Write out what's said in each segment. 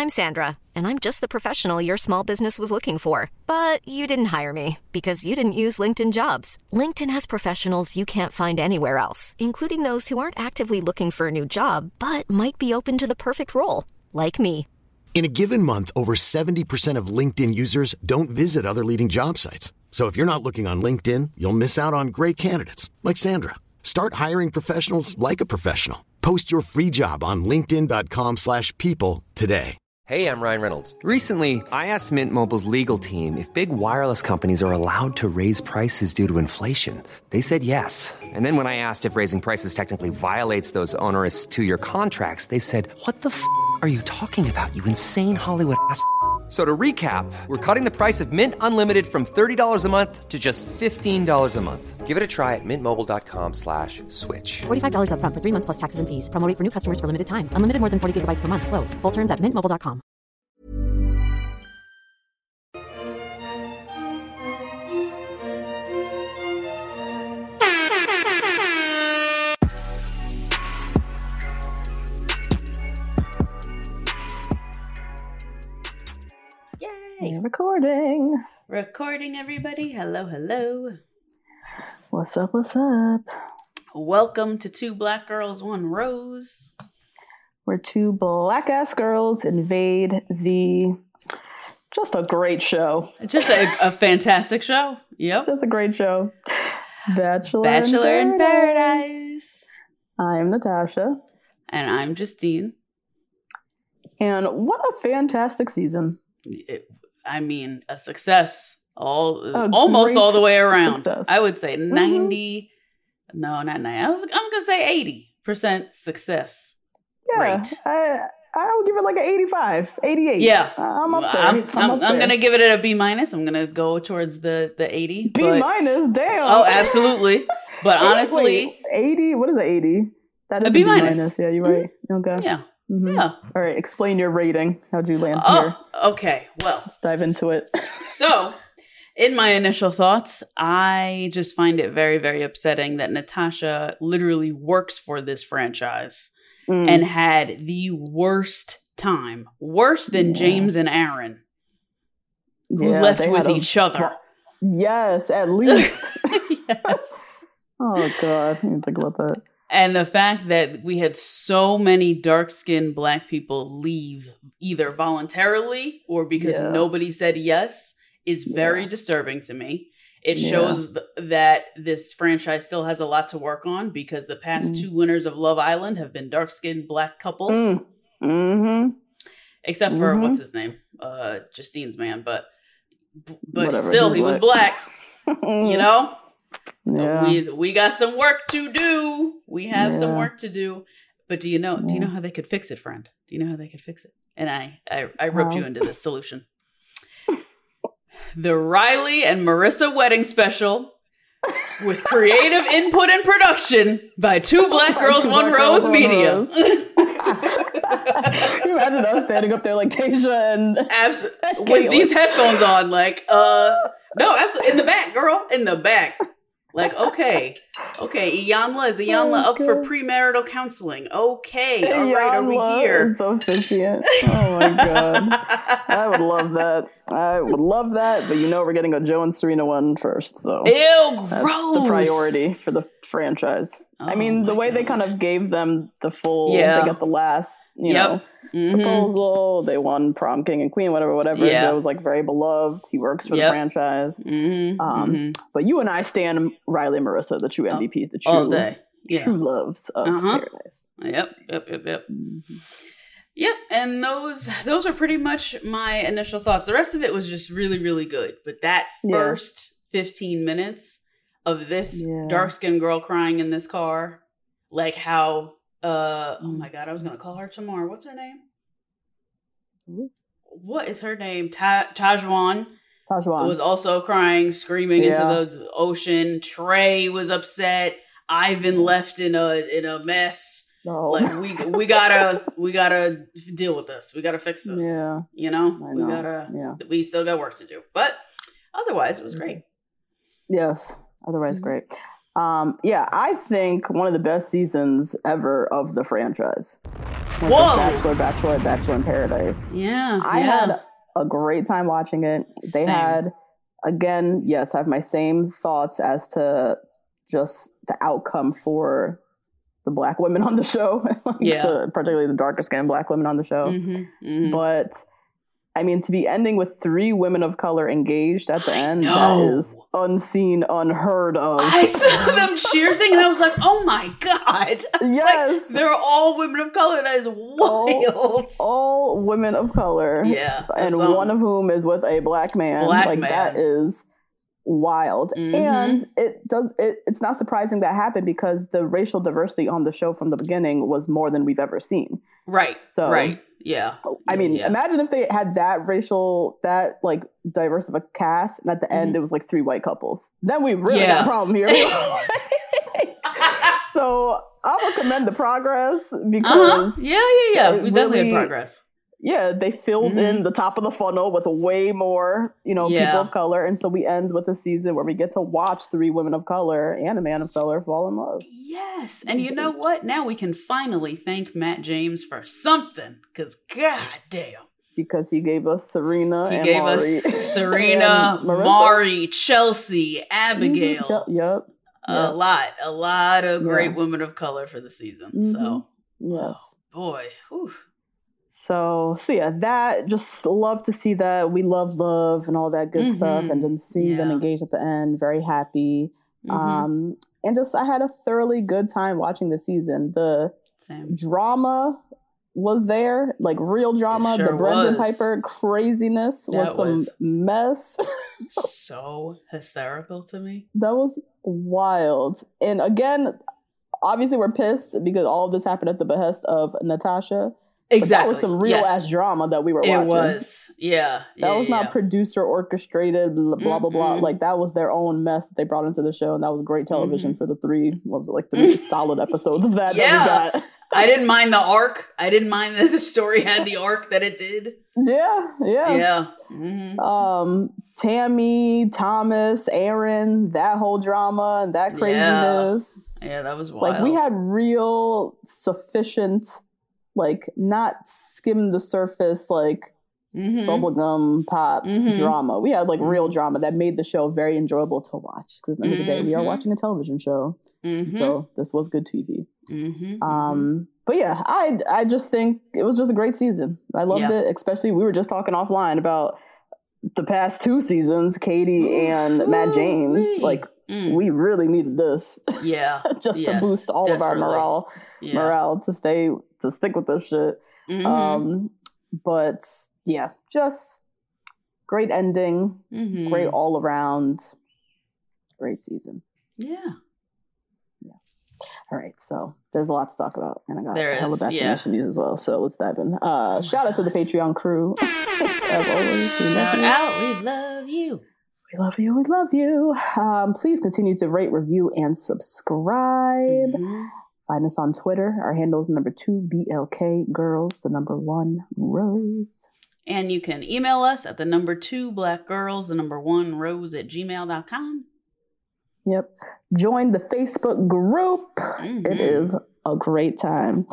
I'm Sandra, and I'm just the professional your small business was looking for. But you didn't hire me because you didn't use LinkedIn Jobs. LinkedIn has professionals you can't find anywhere else, including those who aren't actively looking for a new job, but might be open to the perfect role, like me. In a given month, over 70% of LinkedIn users don't visit other leading job sites. So if you're not looking on LinkedIn, you'll miss out on great candidates like Sandra. Start hiring professionals like a professional. Post your free job on linkedin.com/people today. Hey, I'm Ryan Reynolds. Recently, I asked Mint Mobile's legal team if big wireless companies are allowed to raise prices due to inflation. They said yes. And then when I asked if raising prices technically violates those onerous two-year contracts, they said, "What the f*** are you talking about, you insane Hollywood ass?" So to recap, we're cutting the price of Mint Unlimited from $30 a month to just $15 a month. Give it a try at mintmobile.com/switch. $45 up front for 3 months plus taxes and fees. Promo rate for new customers for limited time. Unlimited more than 40 gigabytes per month. Slows full terms at mintmobile.com. Yay! Recording. Recording, everybody. Hello, hello. What's up? What's up? Welcome to Two Black Girls, One Rose. Where two black ass girls invade the. Just a great show. Just a fantastic show. Yep. Just a great show. Bachelor in Paradise. I'm Natasha. And I'm Justine. And what a fantastic season. A success. Almost all the way around. Success. I would say 90. No, not 90. I'm gonna say 80% success. Yeah, rate. I would give it like an 85, 88. Yeah, I'm up there. I'm gonna give it a B minus. I'm gonna go towards the 80. B minus, damn. Oh, absolutely. But honestly, wait, 80. What is an 80? That is a B minus. Yeah, you're right. Okay. Yeah. Mm-hmm. Yeah. All right. Explain your rating. How'd you land here? Okay. Well, let's dive into it. So, in my initial thoughts, I just find it very, very upsetting that Natasha literally works for this franchise and had the worst time, worse than James and Aaron, who left with each other. Yes, at least. Yes. Oh God, I didn't think about that. And the fact that we had so many dark-skinned black people leave either voluntarily or because nobody said yes is very disturbing to me. It shows that this franchise still has a lot to work on because the past two winners of Love Island have been dark-skinned black couples. Except for, what's his name? Justine's man. But whatever, still, he was black. You know? Yeah. We got some work to do. We have some work to do. But do you know how they could fix it, friend? Do you know how they could fix it? And I roped you into this solution. The Riley and Marissa wedding special with creative input and production by Two Black Girls, One Rose Media. Can you imagine us standing up there like Tasia and with these headphones on, like, no, absolutely, in the back, girl, in the back. Like, okay, Iyanla, is Iyanla up for premarital counseling? Okay, all right, are we here? Is the officiant. Oh my God. I would love that. But we're getting a Joe and Serena one first. So ew, that's gross. the priority for the franchise. Oh, I mean, the way they kind of gave them the full, they got the last, proposal. They won prom king and queen, whatever. Yeah. It was like very beloved. He works for the franchise. But you and I stand Riley and Marissa, the true MVPs, the true, all day. True loves of Paradise. Yep. Yep, and those are pretty much my initial thoughts. The rest of it was just really, really good. But that first 15 minutes of this dark-skinned girl crying in this car, like how, oh my God, I was going to call her Tamar. What's her name? What is her name? Tajwan. Tajwan was also crying, screaming into the ocean. Trey was upset. Ivan left in a mess. No. Like we gotta deal with this. We gotta fix this. Yeah. You know? We still got work to do. But otherwise it was great. Yes. Otherwise great. Yeah, I think one of the best seasons ever of the franchise. Whoa! Bachelor, Bachelorette, Bachelor in Paradise. Yeah. I had a great time watching it. They had, again, yes, I have my same thoughts as to just the outcome for the Black women on the show. Particularly the darker skinned Black women on the show. But I mean, to be ending with 3 women of color engaged at the end, that is unseen, unheard of. I saw them cheersing and I was like, oh my God. Yes. Like, they're all women of color. That is wild. All women of color. Yeah. And one of whom is with a Black man. That is wild. And it's not surprising that happened because the racial diversity on the show from the beginning was more than we've ever seen. Right. So, right. Yeah. I mean, imagine if they had that diverse of a cast, and at the end it was like 3 white couples. Then we really got a problem here. So I will commend the progress because we definitely had progress. Yeah, they filled in the top of the funnel with way more, people of color, and so we end with a season where we get to watch 3 women of color and a man of color fall in love. Yes, and you know what? Now we can finally thank Matt James for something, because goddamn. Because he gave us Serena and Mari. He gave us Serena, Mari, Chelsea, Abigail. Yep. A lot of great women of color for the season. So, yes. Oh, boy. Whew. So yeah, that, just love to see that. We love and all that good stuff, and then seeing them engaged at the end, very happy. And just, I had a thoroughly good time watching the season. The drama was there, like real drama. The Brendan Piper craziness was some mess. So hysterical to me. That was wild. And again, obviously we're pissed because all of this happened at the behest of Natasha. Exactly. But that was some real ass drama that we were watching. It was. Yeah. That was not producer orchestrated, blah, blah, blah. Like, that was their own mess that they brought into the show. And that was great television for the 3 solid episodes of that that we got. I didn't mind the arc. I didn't mind that the story had the arc that it did. Yeah. Tammy, Thomas, Aaron, that whole drama and that craziness. Yeah, that was wild. Like, we had real sufficient, like, not skim the surface, like, bubblegum pop drama. We had, like, real drama that made the show very enjoyable to watch. Because at the end of the day, we are watching a television show. So this was good TV. But yeah, I just think it was just a great season. I loved it. Especially, we were just talking offline about the past 2 seasons, Katie and Matt James. Like, we really needed this. Yeah. Just to boost all of our morale to stick with this shit. But yeah, just great ending, great all around, great season. Yeah. All right, so there's a lot to talk about, and I got a hell of Bachelor news as well. So let's dive in. Shout out to the Patreon crew. As always, shout out, we love you. We love you. We love you. Please continue to rate, review, and subscribe. Find us on Twitter. Our handle is number 2 BLK Girls, the number 1 Rose. And you can email us at the number 2 Black Girls, the number 1 Rose at gmail.com. Yep. Join the Facebook group. It is a great time.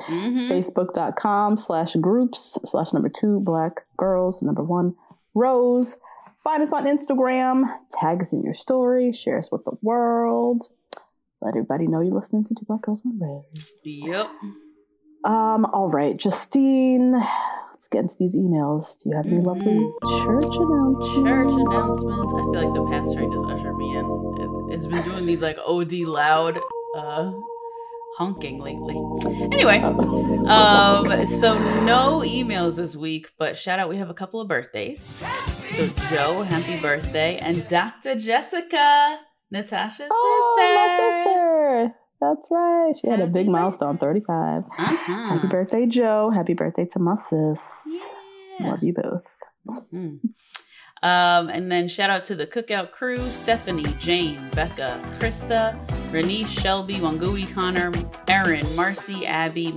Facebook.com/groups/number 2 Black Girls, number 1 Rose. Find us on Instagram. Tag us in your story. Share us with the world. Let everybody know you're listening to 2 Black Girls, 1 Rose. Yep. All right, Justine. Let's get into these emails. Do you have any lovely church announcements? Church announcements. I feel like the pastor just ushered me in. It's been doing these like OD loud honking lately. Anyway, so no emails this week, but shout out, we have a couple of birthdays. So Joe, happy birthday, and Dr. Jessica, Natasha's sister. My sister. That's right. She had a big milestone, 35. Happy birthday, Joe. Happy birthday to my sis. Yeah. Love you both. And then shout out to the Cookout crew: Stephanie, Jane, Becca, Krista, Renee, Shelby, Wangui, Connor, Erin, Marcy, Abby,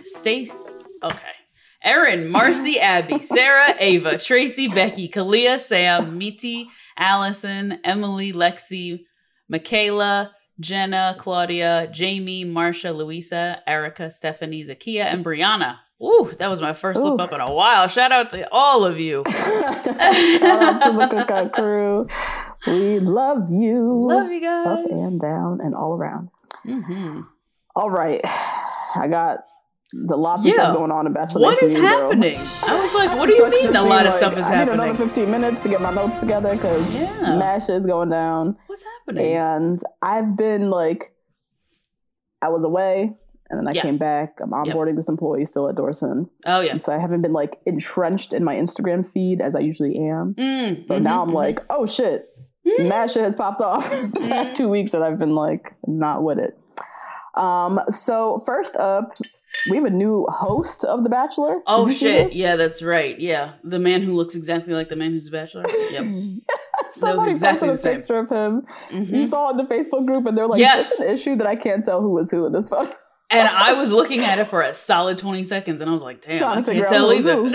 Erin, Marcy, Abby, Sarah, Ava, Tracy, Becky, Kalia, Sam, Miti, Allison, Emily, Lexi, Michaela, Jenna, Claudia, Jamie, Marsha, Louisa, Erica, Stephanie, Zakia, and Brianna. Ooh, that was my first slip up in a while. Shout out to all of you. Shout out to the Cookout crew. We love you. Love you guys. Up and down and all around. Mm-hmm. All right. I got lots of stuff going on in Bachelor What Nation. is happening? I was like, what do you mean a lot of stuff is happening? I need another 15 minutes to get my notes together because MASH is going down. What's happening? And I've been I was away and then I came back. I'm onboarding this employee still at Dorson. Oh, yeah. And so I haven't been entrenched in my Instagram feed as I usually am. So now I'm like, oh shit, MASH has popped off the past 2 weeks that I've been not with it. So first up, we have a new host of The Bachelor. Oh shit! Yeah, that's right. Yeah, the man who looks exactly like the man who's The Bachelor. Yep. Somebody exactly posted a picture of him. You saw it in the Facebook group, and they're like, "It's an issue that I can't tell who was who in this photo." And I was looking at it for a solid 20 seconds, and I was like, "Damn, I can't tell either."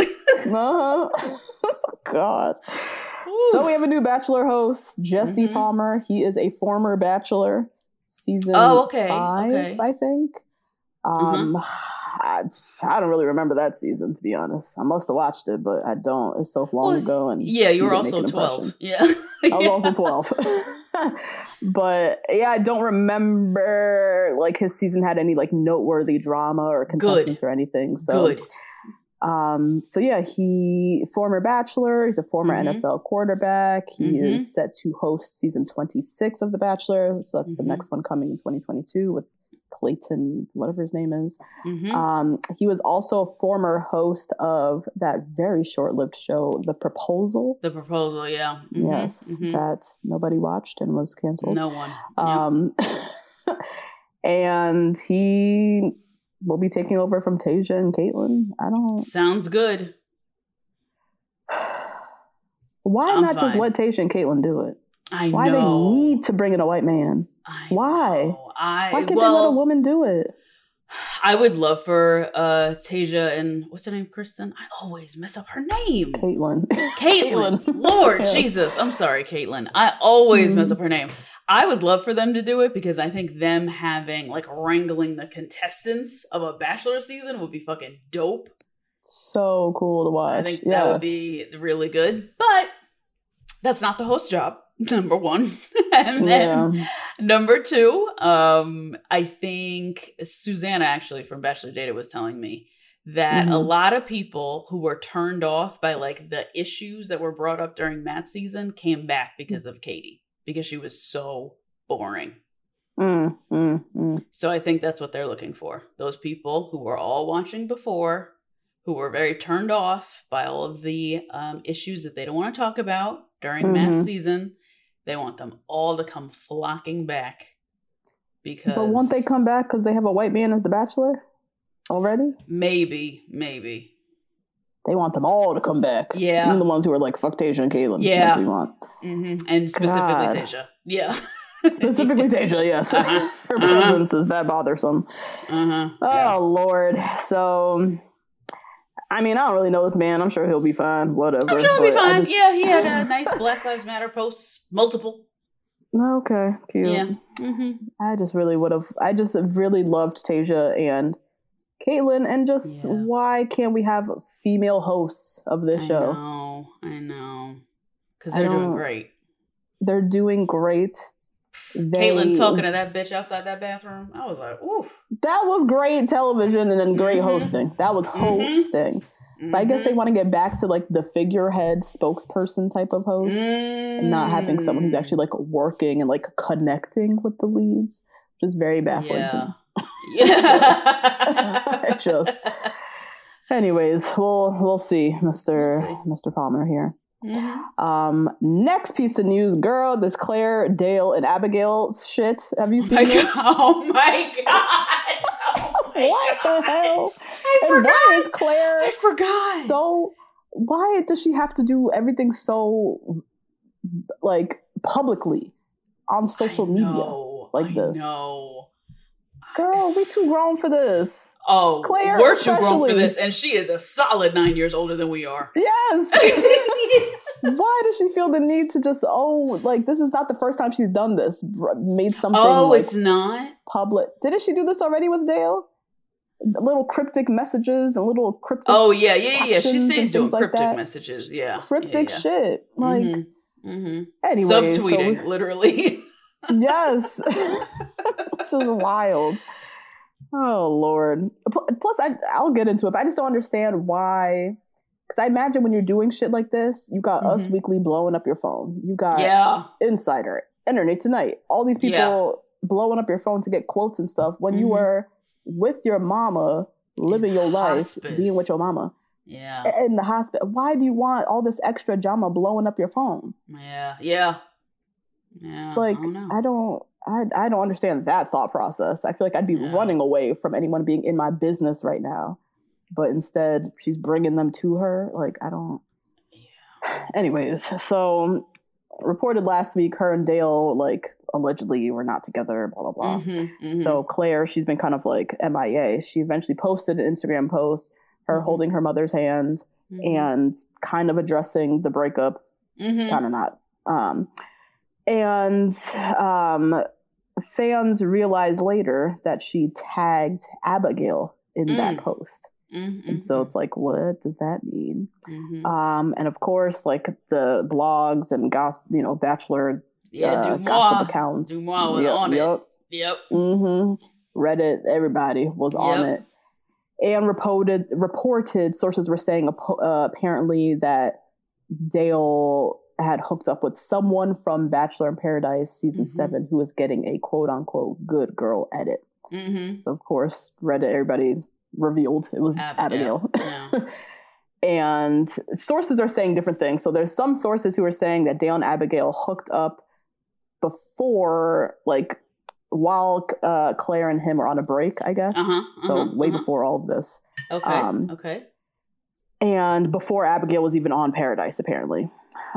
God. Ooh. So we have a new Bachelor host, Jesse Palmer. He is a former Bachelor. Season 5, I think. I don't really remember that season, to be honest. I must have watched it, but I don't. It's so long ago. And you were also 12. Yeah. I was also 12. But yeah, I don't remember his season had any noteworthy drama or contestants or anything. So good. So yeah, former Bachelor, he's a former NFL quarterback. He is set to host season 26 of The Bachelor. So that's the next one coming in 2022 with Clayton, whatever his name is. He was also a former host of that very short-lived show, The Proposal. The Proposal, yeah. Yes, that nobody watched and was canceled. No one. And he will be taking over from Tasia and Caitlyn. Sounds good. Why not just let Tasia and Caitlyn do it? Why they need to bring in a white man? Why can't they let a woman do it? I would love for Tasia and what's her name, Kristen? I always mess up her name. Caitlyn. Lord Jesus. I'm sorry, Caitlyn. I always mess up her name. I would love for them to do it because I think them having wrangling the contestants of a Bachelor season would be fucking dope. So cool to watch. I think that would be really good. But that's not the host job, number one. And then number two, I think Susanna actually from Bachelor Data was telling me that a lot of people who were turned off by the issues that were brought up during Matt's season came back because of Katie. Because she was so boring. So I think that's what they're looking for. Those people who were all watching before, who were very turned off by all of the issues that they don't want to talk about during Matt's season. They want them all to come flocking back. But won't they come back because they have a white man as the Bachelor already? Maybe. They want them all to come back. Yeah. Even the ones who are fuck Tasia and Caitlyn. Yeah. We want. And specifically Tasia. Yeah. Specifically Tasia, yes. Her presence is that bothersome. Lord. So, I don't really know this man. I'm sure he'll be fine. Whatever. I'm sure he'll be fine. Yeah, he had a nice Black Lives Matter posts. Multiple. Okay. Cute. Yeah. I just really loved Tasia and Caitlyn, and just why can't we have female hosts of this show? I know. Because they're doing great. They're doing great. Caitlyn talking to that bitch outside that bathroom. I was like, oof. That was great television and then great hosting. That was hosting. But I guess they want to get back to the figurehead spokesperson type of host and not having someone who's actually working and connecting with the leads, which is very baffling to me. Yeah. Anyways, we'll see, Mr. Palmer here. Next piece of news, girl, this Claire, Dale, and Abigail shit. Have you seen this? Oh my god! What the hell? Why is Claire? I forgot. So why does she have to do everything so publicly on social media this? No. Girl, we too grown for this. Oh, Claire, we're too grown for especially. this, and she is a solid 9 years older than we are. Yes. Why does she feel the need to just, this is not the first time she's done this, made something it's not? public. Didn't she do this already with Dale? Little cryptic messages and little cryptic yeah. She stays doing like cryptic that. messages, yeah. Cryptic yeah. shit. Like, anyway. Subtweeting, literally. Yes. This is wild. Oh, Lord. Plus, I'll get into it, but I just don't understand why. Because I imagine when you're doing shit like this, you got Us Weekly blowing up your phone. You got Insider, Internet Tonight, all these people blowing up your phone to get quotes and stuff when you were with your mama, living your life, being with your mama. Yeah. In the hospital. Why do you want all this extra drama blowing up your phone? Yeah. Like, I don't know. I don't understand that thought process. I feel like I'd be running away from anyone being in my business right now. But instead, she's bringing them to her. Like, I don't... Yeah. Anyways, so reported last week, her and Dale, allegedly were not together, blah, blah, blah. So Claire, she's been kind of MIA. She eventually posted an Instagram post, her holding her mother's hand and kind of addressing the breakup. Kind of not. And fans realized later that she tagged Abigail in that post. And so it's what does that mean? And of course, the blogs and gossip, Bachelor gossip accounts. Dumois was on it. Yep. Reddit, everybody was on it. And reported sources were saying apparently that Dale had hooked up with someone from Bachelor in Paradise season 7 who was getting a quote unquote good girl edit. So of course, Reddit, everybody revealed it was Abigail. Yeah. And sources are saying different things. So there's some sources who are saying that Dale and Abigail hooked up before, while Claire and him are on a break, I guess. So way before all of this. Okay. And before Abigail was even on Paradise, apparently.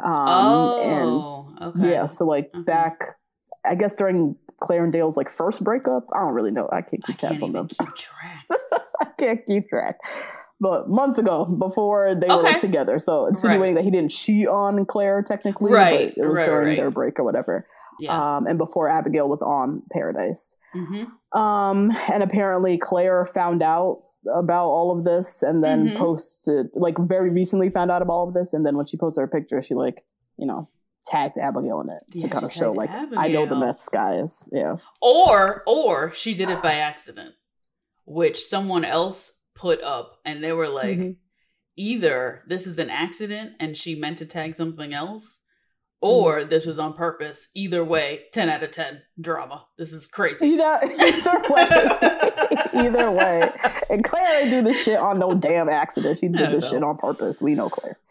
Okay. So back, I guess during Claire and Dale's first breakup. I don't really know. I can't keep tabs on them. Keep track. I can't keep track. But months ago, before they were together. So insinuating that he didn't cheat on Claire technically. Right. But it was during their break or whatever. Yeah. And before Abigail was on Paradise. And apparently Claire found out about all of this and then posted, very recently found out about all of this. And then when she posted her picture, she tagged Abigail in it to kind of show I know the mess, guys. Yeah. Or she did it by accident, which someone else put up, and they were either this is an accident and she meant to tag something else, or this was on purpose. Either way, 10 out of 10 drama. This is crazy. Either way. And Claire didn't do this shit on no damn accident. She did this shit on purpose. We know Claire.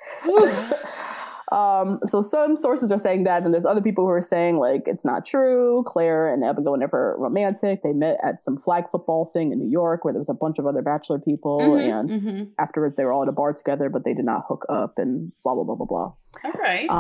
So some sources are saying that, and there's other people who are saying it's not true. Claire and Abigail were never romantic. They met at some flag football thing in New York where there was a bunch of other Bachelor people, and afterwards they were all at a bar together, but they did not hook up and blah blah blah blah blah. All right.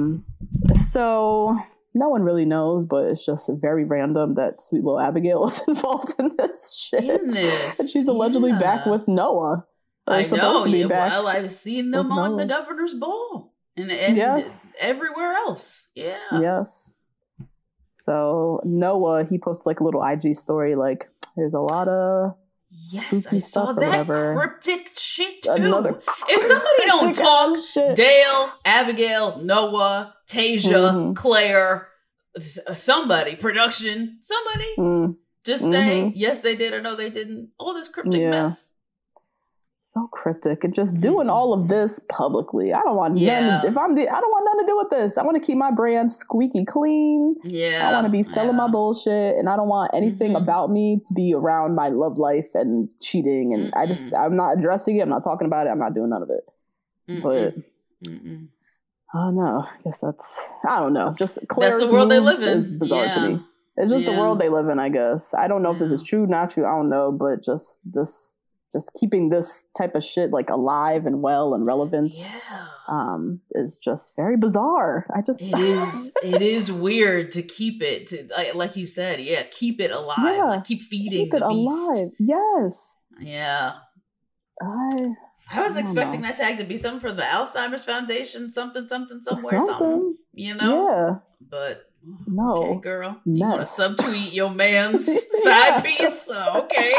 So no one really knows, but it's just very random that sweet little Abigail is involved in this shit, and she's allegedly back with Noah. I know. Well, I've seen them on the Governor's Ball. And everywhere else. Yeah. Yes. So Noah, he posted a little IG story, there's a lot of I saw that cryptic shit too. If If somebody don't talk, Dale, Abigail, Noah, Tasia, Claire, somebody, production, somebody, just say yes they did or no they didn't. All this cryptic mess. So cryptic and just doing all of this publicly. I don't want none. I don't want nothing to do with this. I want to keep my brand squeaky clean. Yeah, I want to be selling my bullshit, and I don't want anything about me to be around my love life and cheating. And I'm not addressing it. I'm not talking about it. I'm not doing none of it. But I don't know. I guess I don't know. Just Claire's the world they live in. Is bizarre to me. It's just the world they live in. I guess I don't know if this is true, not true. I don't know, but just this. just keeping this type of shit like alive and well and relevant is just very bizarre. It is weird to keep it like you said, keep it alive. Yeah, like keep feeding keep it the beast. alive. Yes. Yeah. I was expecting that tag to be something for the Alzheimer's Foundation, something somewhere. You know? Yeah. But no. Okay, girl. You want to subtweet your man's side piece? Okay.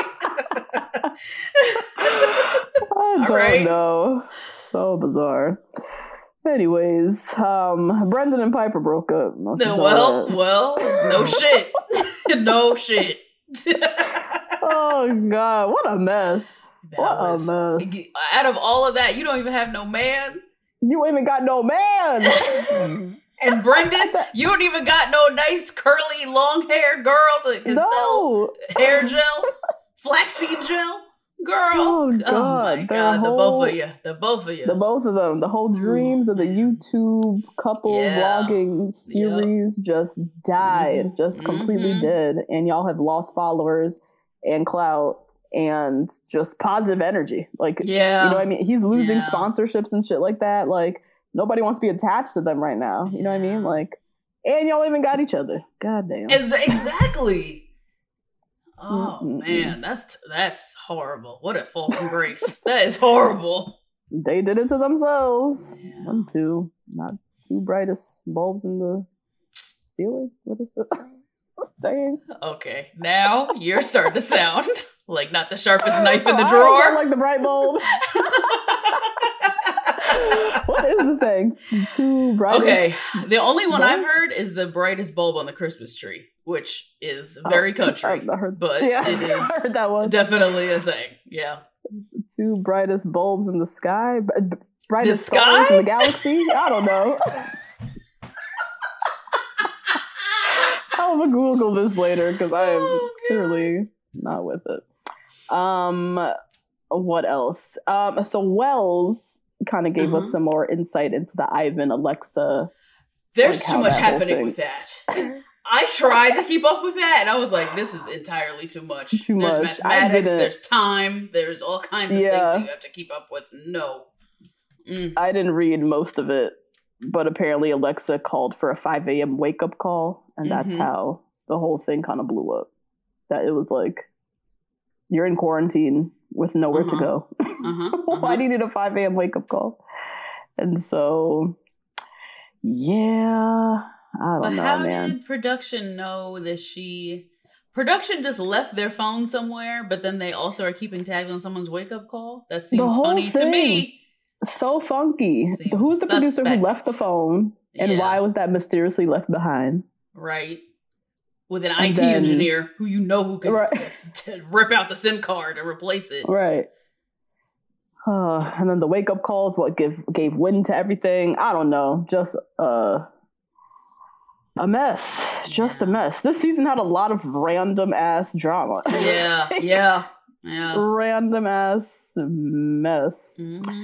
I don't know. So bizarre. Anyways, Brendan and Piper broke up. Well, no shit. No shit. Oh God, what a mess. A mess. Out of all of that, you don't even have no man. You ain't even got no man. And Brendan, you don't even got no nice curly long hair girl that can sell hair gel, flaxseed gel. Girl. Oh God. Oh my God. The both of you. The both of them. The whole dreams of the YouTube couple vlogging series just died. Just completely dead. And y'all have lost followers and clout and just positive energy. Like, you know what I mean? He's losing sponsorships and shit like that. Like, nobody wants to be attached to them right now. You know what I mean? Like, and y'all even got each other. God damn. Exactly. Oh man, that's horrible. What a fall from grace. That is horrible. They did it to themselves. Yeah. Not two brightest bulbs in the ceiling. What is it saying? Okay, now you're starting to sound like not the sharpest knife in the drawer. I like the bright bulb. What is the saying? Two brightest. Okay, the only one I've heard is the brightest bulb on the Christmas tree, which is very country, but it is I heard that one. Definitely a saying. Yeah. Two brightest bulbs in the sky, brightest stars in the galaxy. I don't know. I'll Google this later because I am clearly not with it. What else? So Wells kind of gave us some more insight into the Ivan Alexa. There's too much happening with that. I tried to keep up with that, and I was like, this is entirely too much. There's mathematics, there's time, there's all kinds of things that you have to keep up with. No. I didn't read most of it, but apparently Alexa called for a 5 a.m. wake-up call, and that's how the whole thing kind of blew up. That it was like, you're in quarantine with nowhere to go. Why do you need a 5 a.m. wake-up call? And so, I don't know, how man. Did production know that production just left their phone somewhere, but then they also are keeping tabs on someone's wake-up call? That seems funny to me. So funky. Who's the producer who left the phone, and why was that mysteriously left behind? Right. With an IT engineer who can rip out the SIM card and replace it. Right. And then the wake-up calls, gave wind to everything. I don't know. Just a mess. Just a mess. This season had a lot of random ass drama. Yeah. Random ass mess.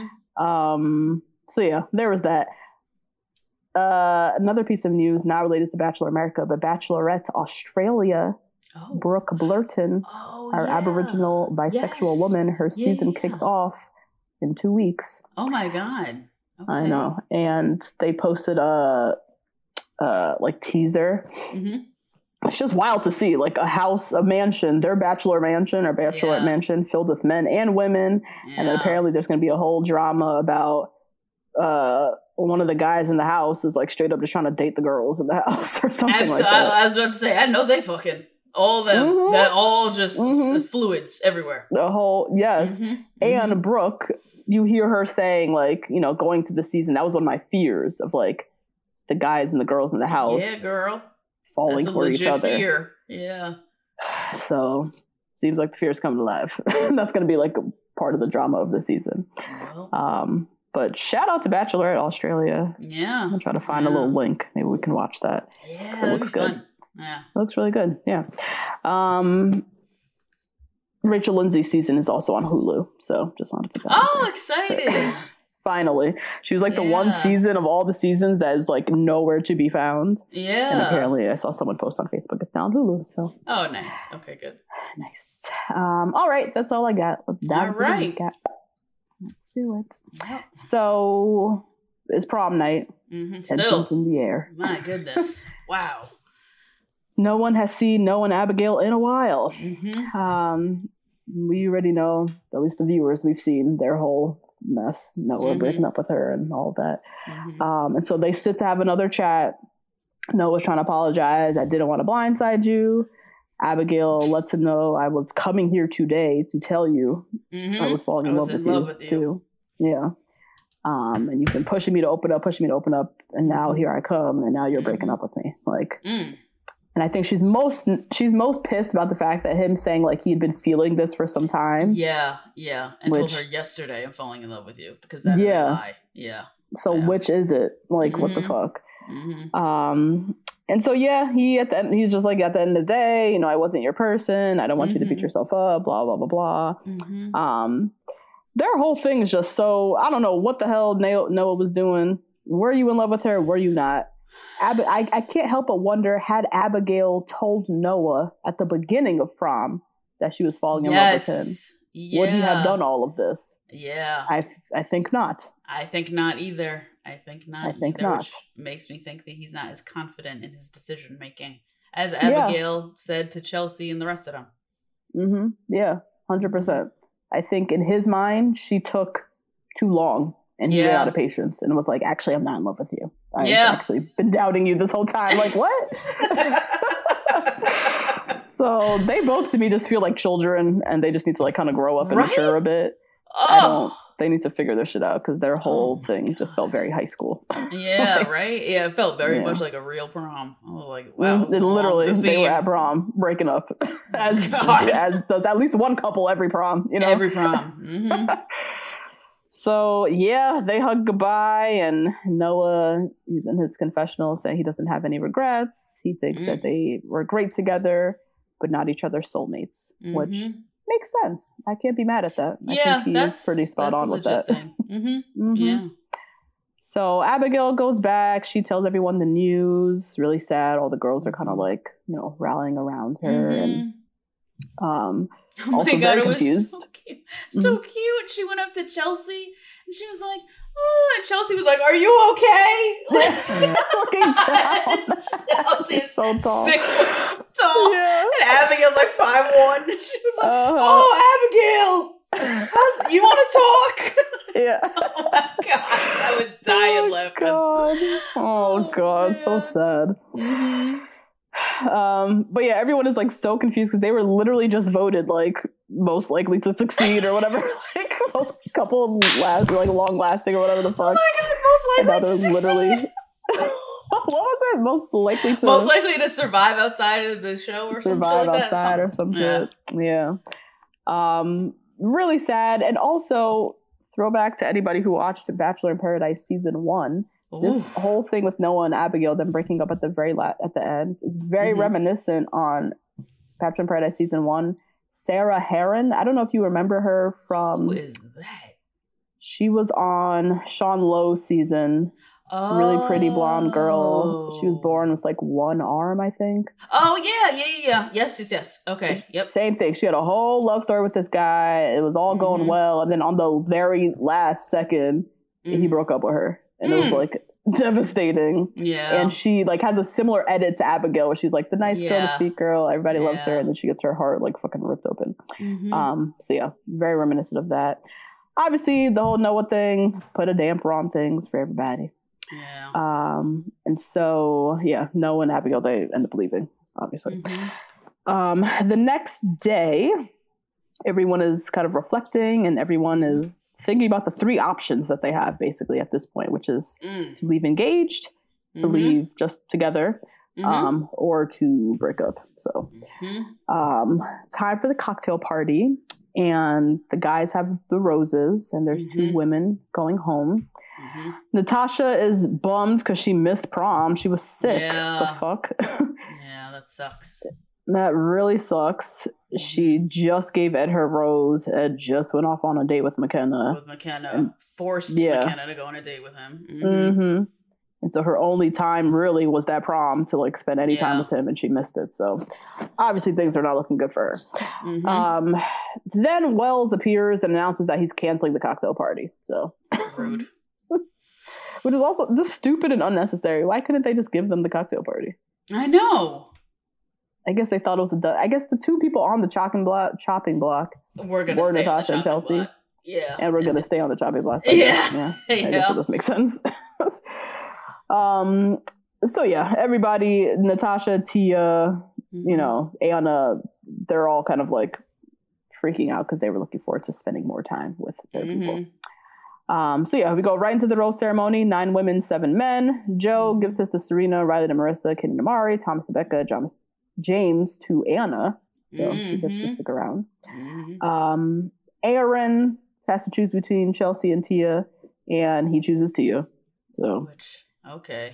So yeah, there was that. Another piece of news not related to Bachelor America, but Bachelorette Australia. Brooke Blurton, our Aboriginal bisexual woman, her season kicks off in 2 weeks. Oh my God. Okay. I know. And they posted a teaser. It's just wild to see, like, a mansion, their bachelor mansion or bachelorette mansion filled with men and women. And then apparently there's going to be a whole drama about one of the guys in the house is like straight up just trying to date the girls in the house or something like that. I was about to say, I know they fucking all of them. That all just fluids everywhere. The whole and Brooke, you hear her saying, like, you know, going to the season, that was one of my fears of, like, the guys and the girls in the house. Yeah, girl. Falling for each other. Fear. Yeah. So seems like the fear is coming to life. That's going to be like a part of the drama of the season. Well. But shout out to Bachelorette Australia. Yeah. I'll try to find a little link. Maybe we can watch that. Yeah, it looks good. Fun. Yeah. It looks really good. Yeah. Rachel Lindsay's season is also on Hulu. So just wanted to put that exciting. Finally. She was like the one season of all the seasons that is like nowhere to be found. Yeah. And apparently I saw someone post on Facebook it's now on Hulu. So. Oh, nice. Okay, good. Nice. All right, that's all I got. Let's dive into the recap. Let's do it. Yep. So it's prom night. Still in the air. My goodness. Wow. No one has seen Noah and Abigail in a while. We already know, at least the viewers, we've seen their whole mess. Noah breaking up with her and all of that. And so they sit to have another chat. Noah's trying to apologize. I didn't want to blindside you. Abigail lets him know I was coming here today to tell you I was falling in love with you too. Yeah. And you've been pushing me to open up, and now here I come, and now you're breaking up with me. Like, and I think she's most pissed about the fact that him saying like he'd been feeling this for some time. Yeah, and told her yesterday I'm falling in love with you because that's a lie. Yeah. So which is it? Like, what the fuck? And so he's just like, at the end of the day, I wasn't your person. I don't want you to beat yourself up. Blah blah blah blah. Their whole thing is just so, I don't know what the hell Noah was doing. Were you in love with her? Were you not? I can't help but wonder, had Abigail told Noah at the beginning of prom that she was falling in love with him, would he have done all of this? Yeah. I think not. I think not either. Which makes me think that he's not as confident in his decision making as Abigail said to Chelsea and the rest of them. Yeah, 100%. I think in his mind, she took too long and he ran out of patience and was like, actually, I'm not in love with you. I've actually been doubting you this whole time. Like, what? So they both, to me, just feel like children and they just need to like kind of grow up and mature a bit. They need to figure their shit out because their whole thing just felt very high school. Yeah, like, right? Yeah, it felt very much like a real prom. I was like, wow. Literally, they were at prom breaking up. As does at least one couple every prom, Every prom. So, they hug goodbye, and Noah, he's in his confessional saying he doesn't have any regrets. He thinks that they were great together, but not each other's soulmates, which makes sense. I can't be mad at that. I think he's pretty spot on with that. Yeah. So Abigail goes back. She tells everyone the news. Really sad. All the girls are kind of like, rallying around her. And also very confused. So cute. She went up to Chelsea and she was like, oh, and Chelsea was like, are you okay? Looking down. Chelsea's so tall. 6 foot tall. Yeah. And Abigail's like 5'1". And she was like, oh, Abigail, you want to talk? Yeah. Oh my God. I was dying laughing. Oh God. So sad. But everyone is like so confused because they were literally just voted like most likely to succeed or whatever, like most couple long lasting or whatever the fuck. Oh my God, most likely to succeed. What was it? Most likely to survive outside of the show or something. Survive outside or some shit. Yeah. Really sad, and also throwback to anybody who watched Bachelor in Paradise season 1. This whole thing with Noah and Abigail, them breaking up at the at the end, is very reminiscent on Bachelor in Paradise season 1. Sarah Heron, I don't know if you remember her from. Who is that? She was on Sean Lowe's season. Oh. Really pretty blonde girl. She was born with like one arm, I think. Oh yeah. Yes. Okay. Yep. Same thing. She had a whole love story with this guy. It was all going well, and then on the very last second, he broke up with her. And it was like devastating. Yeah. And she like has a similar edit to Abigail where she's like the nice girl, the sweet girl, everybody loves her, and then she gets her heart like fucking ripped open. So very reminiscent of that. Obviously the whole Noah thing put a damper on things for everybody. Yeah. And so Noah and Abigail, they end up leaving, obviously. The next day, everyone is kind of reflecting and everyone is thinking about the 3 options that they have basically at this point, which is to leave engaged, to leave just together, or to break up. So time for the cocktail party, and the guys have the roses, and there's 2 women going home. Natasha is bummed because she missed prom. She was sick. The fuck? Yeah, that sucks. That really sucks. She just gave Ed her rose. Ed just went off on a date with McKenna. And forced McKenna to go on a date with him. Mm-hmm. And so her only time really was that prom to like spend any time with him, and she missed it. So obviously things are not looking good for her. Then Wells appears and announces that he's canceling the cocktail party. So rude. Which is also just stupid and unnecessary. Why couldn't they just give them the cocktail party? I know. I guess they thought it was I guess the two people on the chopping block were Natasha and Chelsea. Block. Yeah. And we're going to stay on the chopping block. So I guess it does make sense. So yeah, everybody, Natasha, Tia, you know, Anna, they're all kind of like freaking out because they were looking forward to spending more time with their people. So yeah, we go right into the rose ceremony. 9 women, 7 men. Joe gives his to Serena, Riley to Marissa, Kenny to Mari, Thomas to Becca, James to Anna. So she gets to stick around. Aaron has to choose between Chelsea and Tia, and he chooses Tia. So okay.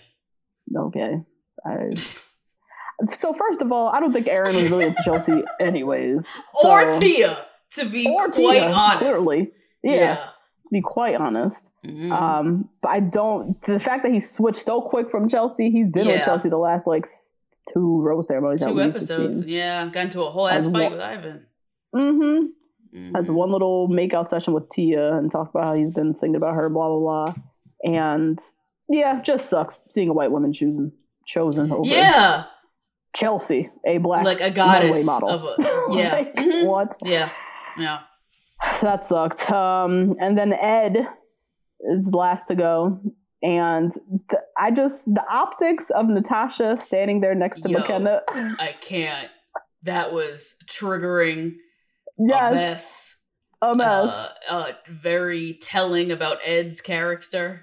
So first of all, I don't think Aaron was really into Chelsea anyways. Or Tia, to be quite honest. Clearly. Yeah. To be quite honest. But I don't, the fact that he switched so quick from Chelsea, he's been with Chelsea the last like 2 rose ceremonies. 2 episodes. Got into a whole ass fight with Ivan. Has one little makeout session with Tia and talked about how he's been thinking about her, blah, blah, blah. And yeah, just sucks seeing a white woman chosen over Chelsea, a black like a goddess model. Of a, What? Yeah. So that sucked. And then Ed is last to go. And the optics of Natasha standing there next to McKenna. I can't. That was triggering. Yes. A mess. Very telling about Ed's character.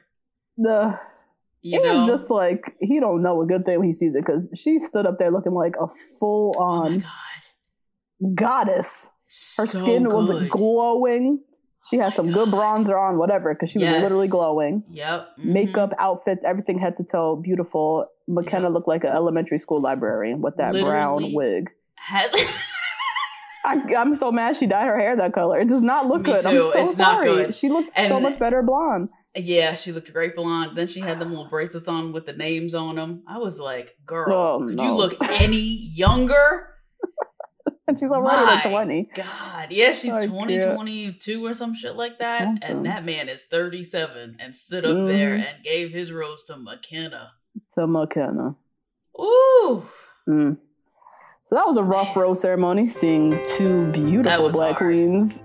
Just like, he don't know a good thing when he sees it, because she stood up there looking like a full-on goddess. Her skin was glowing. She had some good bronzer on, whatever, because she was literally glowing. Makeup, outfits, everything head to toe, beautiful. McKenna looked like an elementary school librarian with that brown wig. I'm so mad she dyed her hair that color. It does not look good. I'm so sorry. Not good. She looked so much better blonde. Yeah, she looked great blonde. Then she had them little bracelets on with the names on them. I was like, girl, could you look any younger? And she's already like 20. God. Yeah, she's 20, 22 or some shit like that. And that man is 37 and stood up there and gave his rose to McKenna. Ooh. So that was a rough rose ceremony, seeing 2 beautiful black queens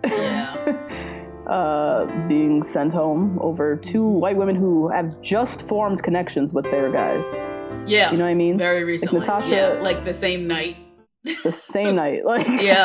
being sent home over 2 white women who have just formed connections with their guys. Yeah. You know what I mean? Very recently. Like Natasha, like the same night. Like,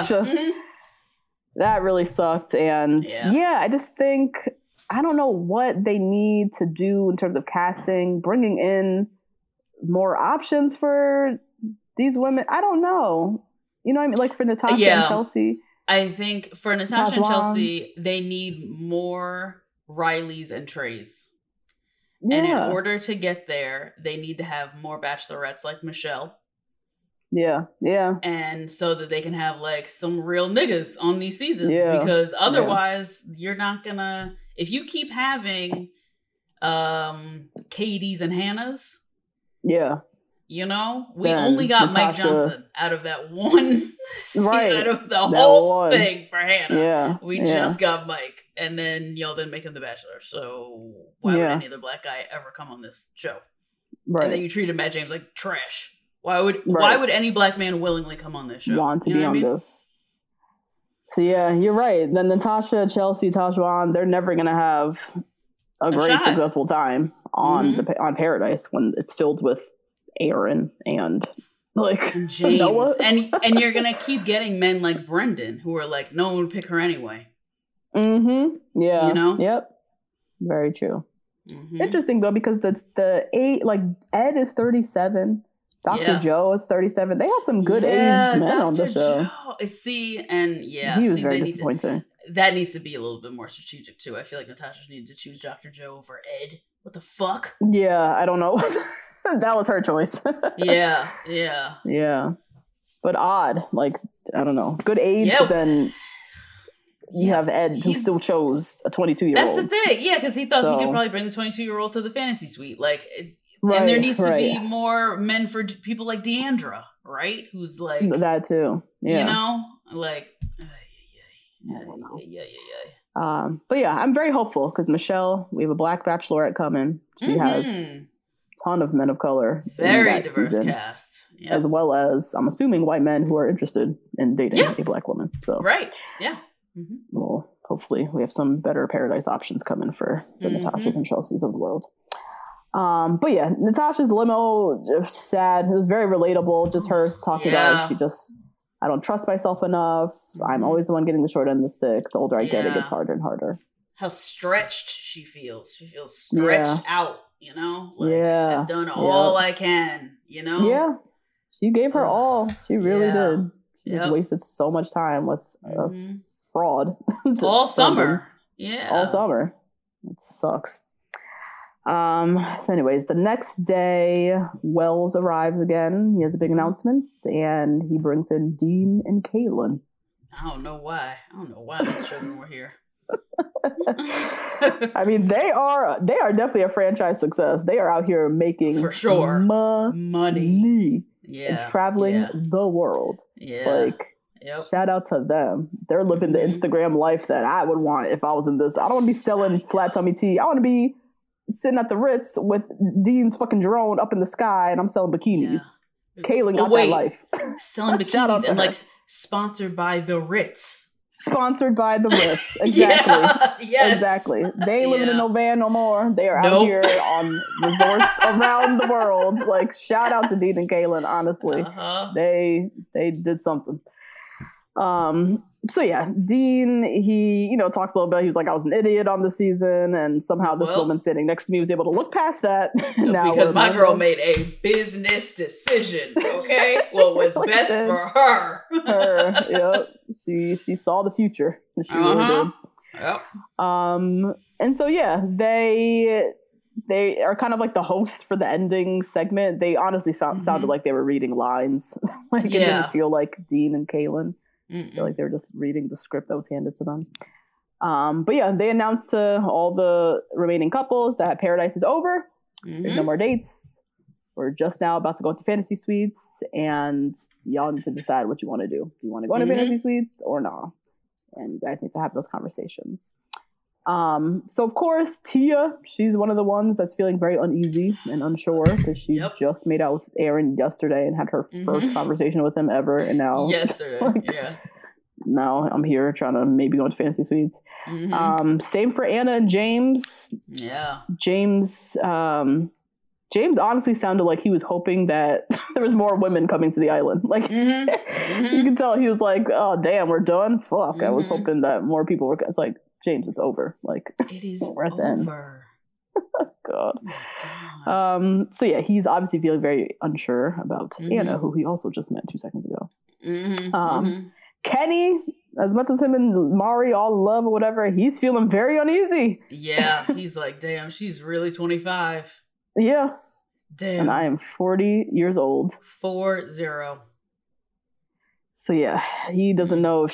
that really sucked. And I just think, I don't know what they need to do in terms of casting, bringing in more options for these women. I don't know. You know what I mean? Like for Natasha and Chelsea. I think for Natasha and Chelsea, they need more Rileys and Treys. And in order to get there, they need to have more bachelorettes like Michelle. Yeah. And so that they can have like some real niggas on these seasons. Because otherwise you're not gonna, if you keep having Katie's and Hannah's. You know, we only got Natasha, Mike Johnson out of that one out of the whole thing for Hannah. We just got Mike, and then y'all didn't make him the Bachelor. So why would any other black guy ever come on this show? And then you treated Matt James like trash. Why would any black man willingly come on this show? Want to be on this? So yeah, you're right. Then Natasha, Chelsea, Tajwan, they're never gonna have a great successful time on on Paradise when it's filled with Aaron and like James. Noah. and you're gonna keep getting men like Brendan who are like, no one would pick her anyway. Yeah. You know? Yep. Very true. Interesting though, because Ed is 37. Dr. Joe is 37. They had some good aged men on the show. He was very disappointing. That needs to be a little bit more strategic too. I feel like Natasha needed to choose Dr. Joe over Ed. What the fuck? Yeah, I don't know. That was her choice. Yeah. But odd. Like, I don't know, good age, but then you have Ed who still chose a 22-year-old. That's the thing. Yeah, because he thought he could probably bring the 22-year-old to the fantasy suite. Like, and there needs to be more men for people like Deandra, right? Who's like that too. Yeah. You know, like but yeah, I'm very hopeful because Michelle, we have a black bachelorette coming. She has a ton of men of color. Very diverse cast. Yep. As well as, I'm assuming, white men who are interested in dating a black woman. So right. Yeah. Well, hopefully we have some better Paradise options coming for the Natashas and Chelseas of the world. But yeah, Natasha's limo, sad. It was very relatable. Just her talking about I don't trust myself enough. I'm always the one getting the short end of the stick. The older I get, it gets harder and harder. How stretched she feels. She feels stretched out, you know? Like, I've done all I can, you know? Yeah. She gave her all. She really did. She just wasted so much time with fraud. All summer. Yeah. All summer. It sucks. So anyways, the next day, Wells arrives again. He has a big announcement, and he brings in Dean and Caelynn. I don't know why these children were here. I mean, they are definitely a franchise success. They are out here making for sure money. And traveling the world. Shout out to them. They're living the Instagram life that I would want if I was in this. I don't want to be selling flat tummy tea. I want to be sitting at the Ritz with Dean's fucking drone up in the sky, and I'm selling bikinis. Caelynn got that life. Selling bikinis and like sponsored by the Ritz. Sponsored by the Ritz. Exactly. Exactly. They ain't living in no van no more. They are out here on resorts around the world. Like, shout out to Dean and Caelynn, honestly. They did something. So yeah, Dean, he, talks a little bit. He was like, I was an idiot on the season, and somehow this woman sitting next to me was able to look past that. Now because my girl made a business decision, okay? What was best for her. She saw the future. She really did. Yep. And so yeah, they are kind of like the hosts for the ending segment. They honestly sounded like they were reading lines. Like it didn't feel like Dean and Caelynn. I feel like they were just reading the script that was handed to them. But yeah, they announced to all the remaining couples that Paradise is over. There's no more dates. We're just now about to go into fantasy suites, and y'all need to decide what you want to do. Do you want to go into fantasy suites or not? And you guys need to have those conversations. So of course, Tia, she's one of the ones that's feeling very uneasy and unsure because she just made out with Aaron yesterday and had her first conversation with him ever, and now now I'm here trying to maybe go into fantasy suites. Same for Anna and James. James honestly sounded like he was hoping that there was more women coming to the island. Like you can tell he was like, oh damn, we're done. Fuck, I was hoping that more people were. It's like, James, it's over. Like, it is we're at the end. God. Oh God. So yeah, he's obviously feeling very unsure about Anna, who he also just met 2 seconds ago. Kenny, as much as him and Mari all in love or whatever, he's feeling very uneasy. Yeah, he's like, damn, she's really 25. Yeah. Damn. And I am 40 years old. 40. So yeah, he doesn't know if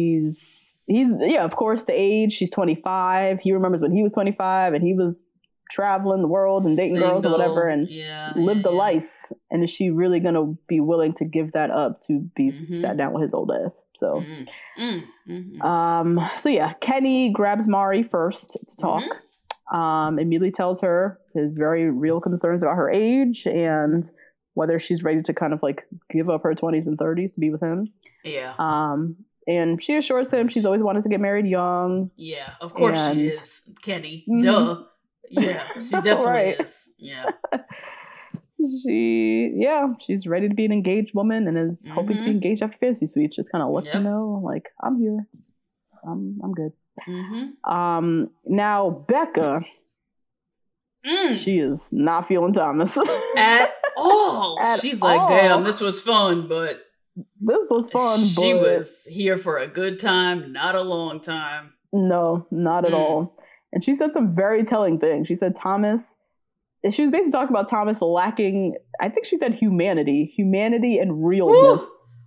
of course, the age. She's 25. He remembers when he was 25 and he was traveling the world and dating girls or whatever and lived a life. And is she really going to be willing to give that up to be sat down with his old ass? So, so yeah, Kenny grabs Mari first to talk. Immediately tells her his very real concerns about her age and whether she's ready to kind of like give up her 20s and 30s to be with him. Yeah. And she assures him she's always wanted to get married young. Yeah, of course she is, Kenny. Duh. Yeah, she definitely is. Yeah. She's ready to be an engaged woman and is hoping to be engaged after fantasy suites. Just kind of lets her know, like, I'm here. I'm good. Now Becca, she is not feeling Thomas at all. She's like, damn, this was fun, but she was here for a good time, not a long time. No, not at all. And she said some very telling things. She said she was basically talking about Thomas lacking, I think she said humanity and realness.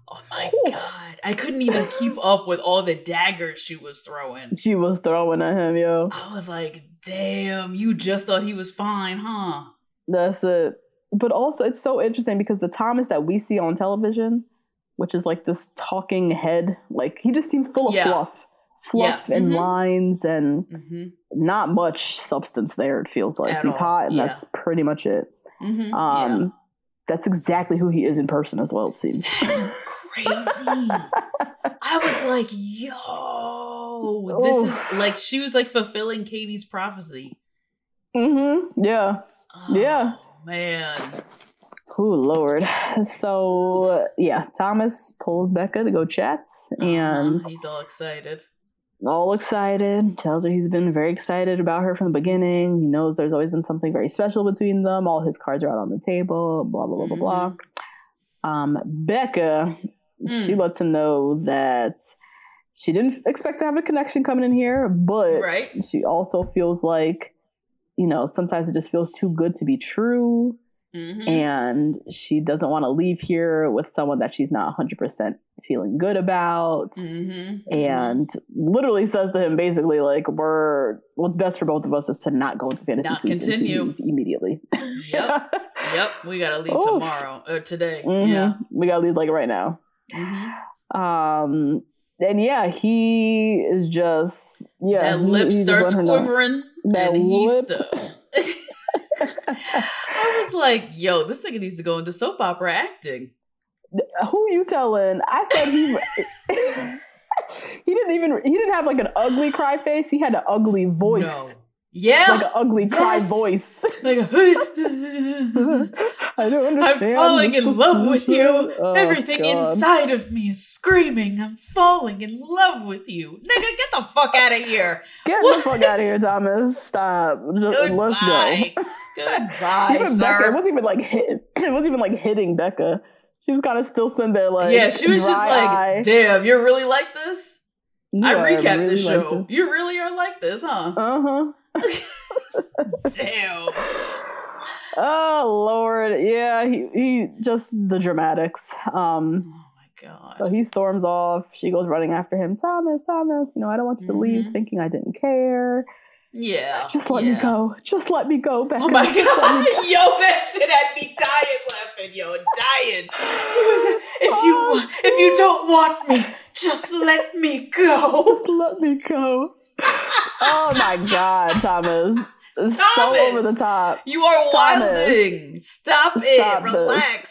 Oh my God. I couldn't even keep up with all the daggers she was throwing. She was throwing at him, yo. I was like, damn, you just thought he was fine, huh? That's it. But also, it's so interesting because the Thomas that we see on television, which is like this talking head, like he just seems full of fluff and lines and not much substance there, it feels like. He's hot and that's pretty much it. That's exactly who he is in person as well, it seems. That's crazy. I was like, yo, this is like, she was like fulfilling Katie's prophecy. Yeah. Oh, man. Oh, Lord. So, yeah, Thomas pulls Becca to go chat, and he's all excited. Tells her he's been very excited about her from the beginning. He knows there's always been something very special between them. All his cards are out on the table, blah, blah, blah, blah, blah. Becca, she lets him know that she didn't expect to have a connection coming in here, but she also feels like, you know, sometimes it just feels too good to be true. And she doesn't want to leave here with someone that she's not 100% feeling good about. And literally says to him basically like, what's best for both of us is to not go into fantasy suites and to leave immediately. Yep. We gotta leave tomorrow or today. Yeah, we gotta leave like right now. And yeah, he is just that lip starts quivering. That lip. I was like, yo, this nigga needs to go into soap opera acting. Who you telling? I said he didn't have like an ugly cry face. He had an ugly voice. No. Yeah. Like an ugly cry voice. Like I don't understand. I'm falling in love with you. Everything inside of me is screaming. I'm falling in love with you. Nigga, get the fuck out of here. Get the fuck out of here, Thomas. Stop. Let's go. Goodbye, even sir. Becca, it wasn't even like hitting Becca. She was kind of still sitting there like, yeah, she was just like, damn, you're really like this? I recapped really the show. Like you really are like this, huh? Damn. Oh, Lord. Yeah, he just the dramatics. Oh, my God. So he storms off. She goes running after him. Thomas, you know, I don't want you to leave thinking I didn't care. Yeah. Just let me go. Just let me go, Becca. Oh my God. Yo, that shit had me dying laughing. Yo, dying. He was, if you don't want me, just let me go. Just let me go. Oh my God, Thomas. So over the top. You are wilding. Stop it. Relax.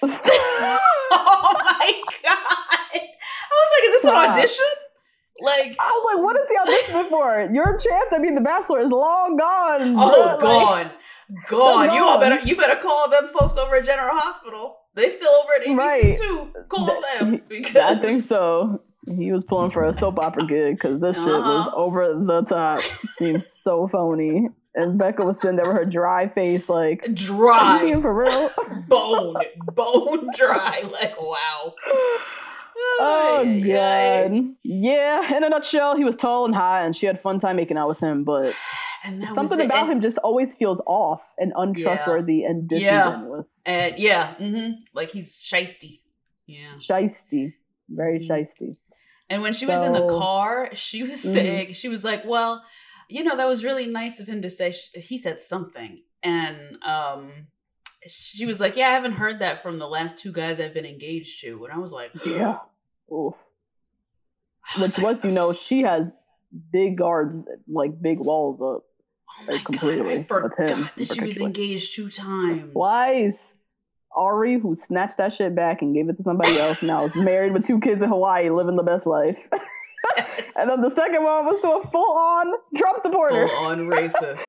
Oh my God. I was like, is this an audition? Like, I was like, what is he auditioning for? Your chance at being the Bachelor is long gone. Oh, gone. You better call them folks over at General Hospital. They still over at ABC too. Call them because I think so. He was pulling for a soap opera gig because this shit was over the top. Seems so phony. And Becca was sitting there with her dry face, like dry. Are you being for real? bone dry. Like wow. Oh, God. Yeah, in a nutshell, he was tall and hot, and she had a fun time making out with him, but something about him just always feels off and untrustworthy and disingenuous. And like he's shisty. Yeah. Shisty. Very shisty. And when she was in the car, she was saying, she was like, well, you know, that was really nice of him to say, he said something. And she was like, yeah, I haven't heard that from the last two guys I've been engaged to. And I was like, yeah. Oof. Which lets you know she has big guards, like big walls up. Oh my completely. God, I forgot that she was engaged 2 times. Twice. Ari, who snatched that shit back and gave it to somebody else, now is married with 2 kids in Hawaii, living the best life. Yes. And then the second one was to a full-on Trump supporter. Full-on racist.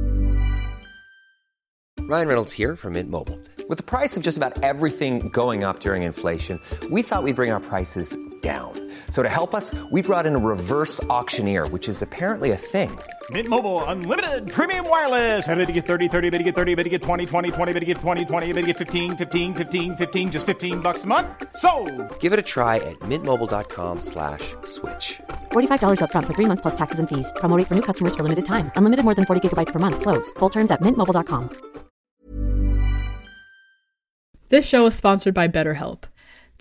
Ryan Reynolds here from Mint Mobile. With the price of just about everything going up during inflation, we thought we'd bring our prices down. So to help us, we brought in a reverse auctioneer, which is apparently a thing. Mint Mobile Unlimited Premium Wireless. How to get 30, 30, bit to get 30, bit to get 20, 20, 20, bit to get 20, 20, bit to get 15, 15, 15, 15, just $15 a month? Sold! Give it a try at mintmobile.com/switch. $45 up front for 3 months plus taxes and fees. Promo rate for new customers for limited time. Unlimited more than 40 gigabytes per month. Slows full terms at mintmobile.com. This show is sponsored by BetterHelp.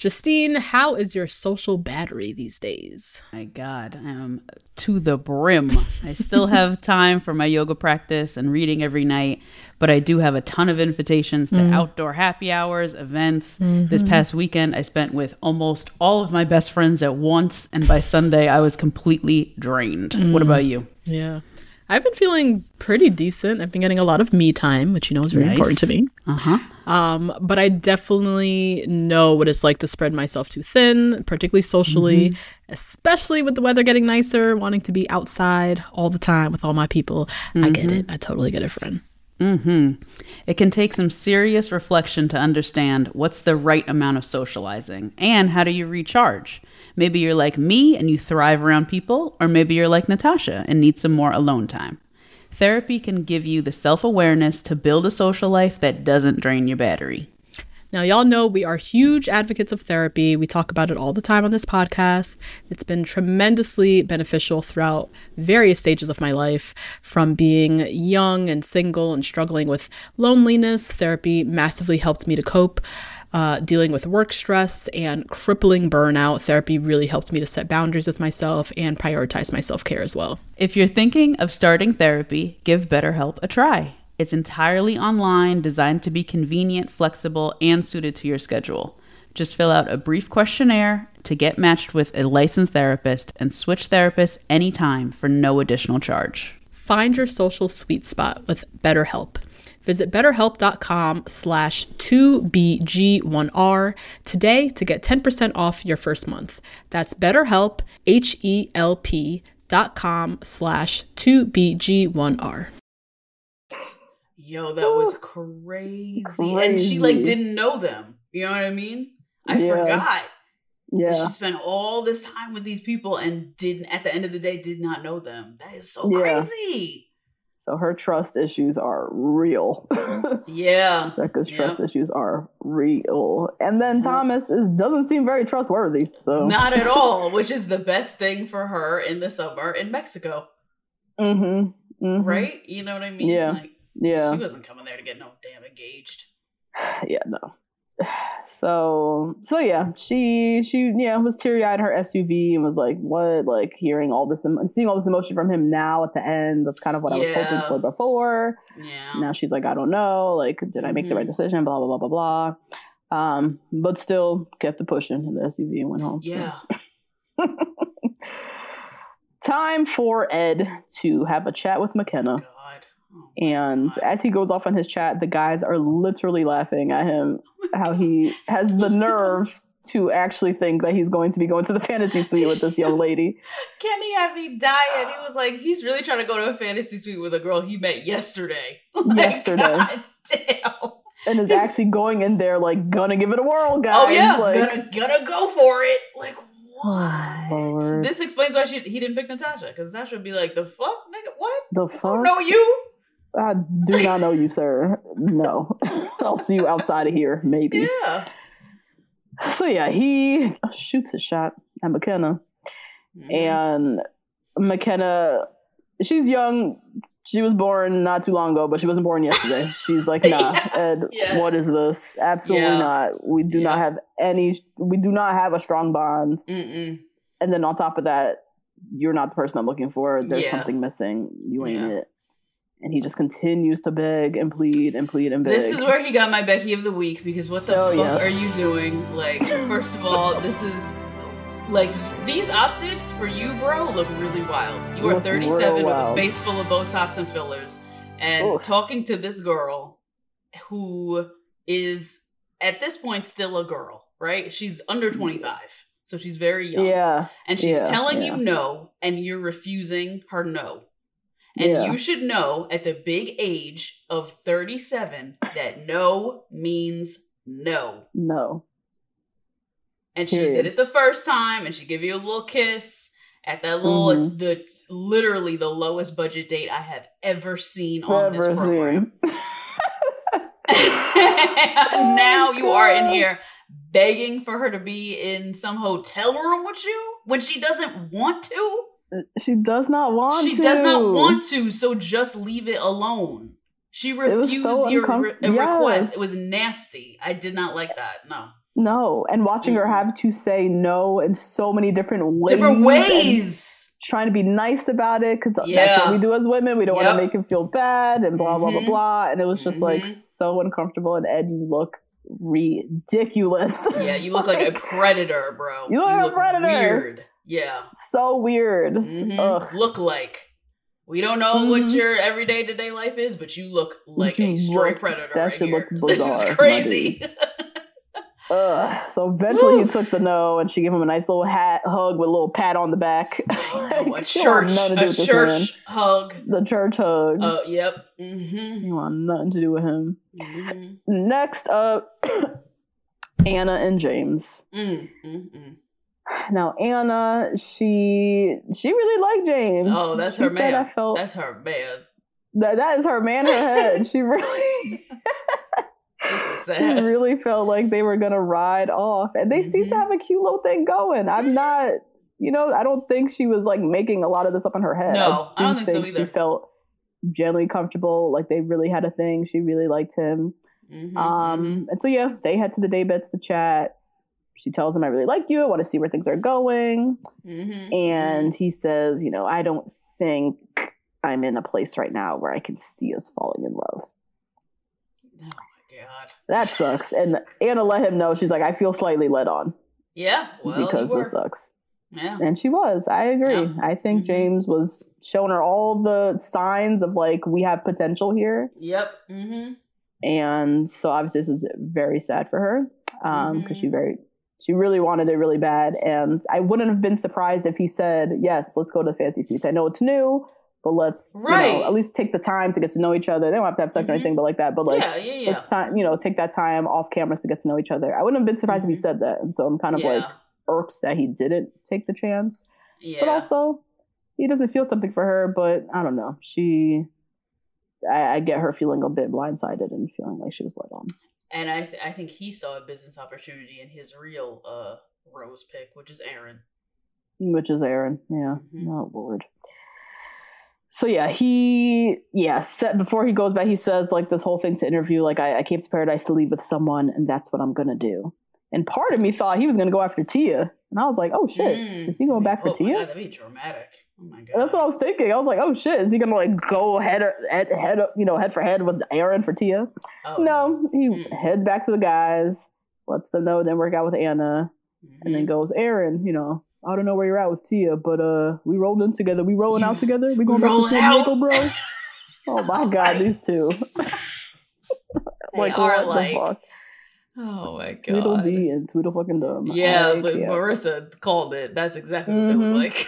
Justine, how is your social battery these days? My God, I am to the brim. I still have time for my yoga practice and reading every night, but I do have a ton of invitations to outdoor happy hours, events. This past weekend, I spent with almost all of my best friends at once, and by Sunday, I was completely drained. What about you? Yeah. I've been feeling pretty decent. I've been getting a lot of me time, which you know is very important to me. But I definitely know what it's like to spread myself too thin, particularly socially, especially with the weather getting nicer, wanting to be outside all the time with all my people. I get it. I totally get it, friend. It can take some serious reflection to understand what's the right amount of socializing and how do you recharge. Maybe you're like me and you thrive around people, or maybe you're like Natasha and need some more alone time. Therapy can give you the self-awareness to build a social life that doesn't drain your battery. Now, y'all know we are huge advocates of therapy. We talk about it all the time on this podcast. It's been tremendously beneficial throughout various stages of my life. From being young and single and struggling with loneliness, therapy massively helped me to cope. Dealing with work stress and crippling burnout, therapy really helped me to set boundaries with myself and prioritize my self-care as well. If you're thinking of starting therapy, give BetterHelp a try. It's entirely online, designed to be convenient, flexible, and suited to your schedule. Just fill out a brief questionnaire to get matched with a licensed therapist and switch therapists anytime for no additional charge. Find your social sweet spot with BetterHelp. Visit betterhelp.com/2BG1R today to get 10% off your first month. That's BetterHelp, HELP.com/2BG1R. Yo, that was crazy. And she didn't know them. You know what I mean? I forgot. Yeah. She spent all this time with these people and at the end of the day, did not know them. That is so crazy. So her trust issues are real. Becca's trust issues are real. And then Thomas doesn't seem very trustworthy. So not at all, which is the best thing for her in the summer in Mexico. Right? You know what I mean? Yeah. She wasn't coming there to get no damn engaged. Yeah, no. So yeah, she was teary-eyed in her SUV and was like, what? Like hearing all this, seeing all this emotion from him now at the end. That's kind of what I was hoping for before. Yeah. Now she's like, I don't know. Like, did I make the right decision? Blah, blah, blah, blah, blah. But still kept it pushing in the SUV and went home. Yeah. So. Time for Ed to have a chat with McKenna. And as he goes off on his chat, the guys are literally laughing at him, how he has the nerve to actually think that he's going to be going to the fantasy suite with this young lady. Kenny had me dying. He was like, he's really trying to go to a fantasy suite with a girl he met yesterday. Yesterday. God damn. And is actually going in there like, gonna give it a whirl, guys. Oh yeah, like, gonna go for it. Like, what? Oh, this explains why he didn't pick Natasha, because Natasha would be like, the fuck, nigga, what? The fuck? I don't know you. I do not know you, sir. No. I'll see you outside of here, maybe. Yeah. So yeah, he shoots his shot at McKenna. And McKenna, she's young. She was born not too long ago, but she wasn't born yesterday. She's like, nah, Ed, what is this? Absolutely not. We do not have a strong bond. And then on top of that, you're not the person I'm looking for. There's something missing. You ain't it. And he just continues to beg and plead and plead and beg. This is where he got my Becky of the week, because what the fuck are you doing? Like, first of all, this is, like, these optics for you, bro, look really wild. You are 37 with a face full of Botox and fillers. And talking to this girl who is, at this point, still a girl, right? She's under 25. So she's very young. Yeah. And she's telling you no, and you're refusing her no. And you should know at the big age of 37 that no means no. No. And she did it the first time, and she gave you a little kiss at that little, literally the lowest budget date I have ever seen on this program. And now you are in here begging for her to be in some hotel room with you when she doesn't want to. She does not want to. She does not want to, so just leave it alone. She refused your request. It was nasty. I did not like that. No. No, and watching her have to say no in so many different ways. Trying to be nice about it, because that's what we do as women. We don't want to make him feel bad and blah, blah, blah, blah. And it was just like so uncomfortable. And Ed, you look ridiculous. Yeah, you look like a predator, bro. You look like a predator. Weird. Yeah. So weird. Look like. We don't know what your everyday to day life is, but you look like a straight predator. That right should look bizarre. This is crazy. So eventually he took the no, and she gave him a nice little hug with a little pat on the back. A church hug. The church hug. Oh, yep. You want nothing to do with him. Next up, Anna and James. Now Anna, she really liked James. Oh, that's her man. That's her man. That is her man. Her head. She really. She really felt like they were gonna ride off, and they seem to have a cute little thing going. I'm not, I don't think she was like making a lot of this up in her head. No, I don't think so either. She felt genuinely comfortable, like they really had a thing. She really liked him. And so they head to the daybeds to chat. She tells him, "I really like you. I want to see where things are going." And he says, "I don't think I'm in a place right now where I can see us falling in love." God. That sucks. And Anna let him know. She's like, "I feel slightly led on." Yeah, well, because this sucks. Yeah, and she was. I agree. Yeah. I think James was showing her all the signs of like, we have potential here. Yep. And so obviously this is very sad for her because she really wanted it really bad. And I wouldn't have been surprised if he said, "Yes, let's go to the fancy suites. I know it's new, but let's at least take the time to get to know each other." They don't have to have sex or anything, but like that. But like, let's take that time off cameras to get to know each other. I wouldn't have been surprised if he said that. And so I'm kind of like irked that he didn't take the chance. Yeah. But also, he doesn't feel something for her. But I don't know. I get her feeling a bit blindsided and feeling like she was let on. And I think he saw a business opportunity in his real rose pick, which is Aaron. Yeah. Oh, Lord. So before he goes back, he says like this whole thing to interview, like, I came to paradise to leave with someone, and that's what I'm gonna do. And part of me thought he was gonna go after Tia, and I was like, oh shit, is he going back for Tia? God, that'd be dramatic. Oh my god, and that's what I was thinking. I was like, oh shit, is he gonna like go head for head with Aaron for Tia? No, he heads back to the guys, lets them know, then work out with Anna, and then goes, "Aaron, I don't know where you're at with Tia, but we rolled in together. We rolling out together. We going back to San Diego, bro." Oh my god, these two. Like, what the fuck? Oh my god. Tweedledee and Tweedlefucking-dum. Yeah, but Marissa called it. That's exactly what they look like.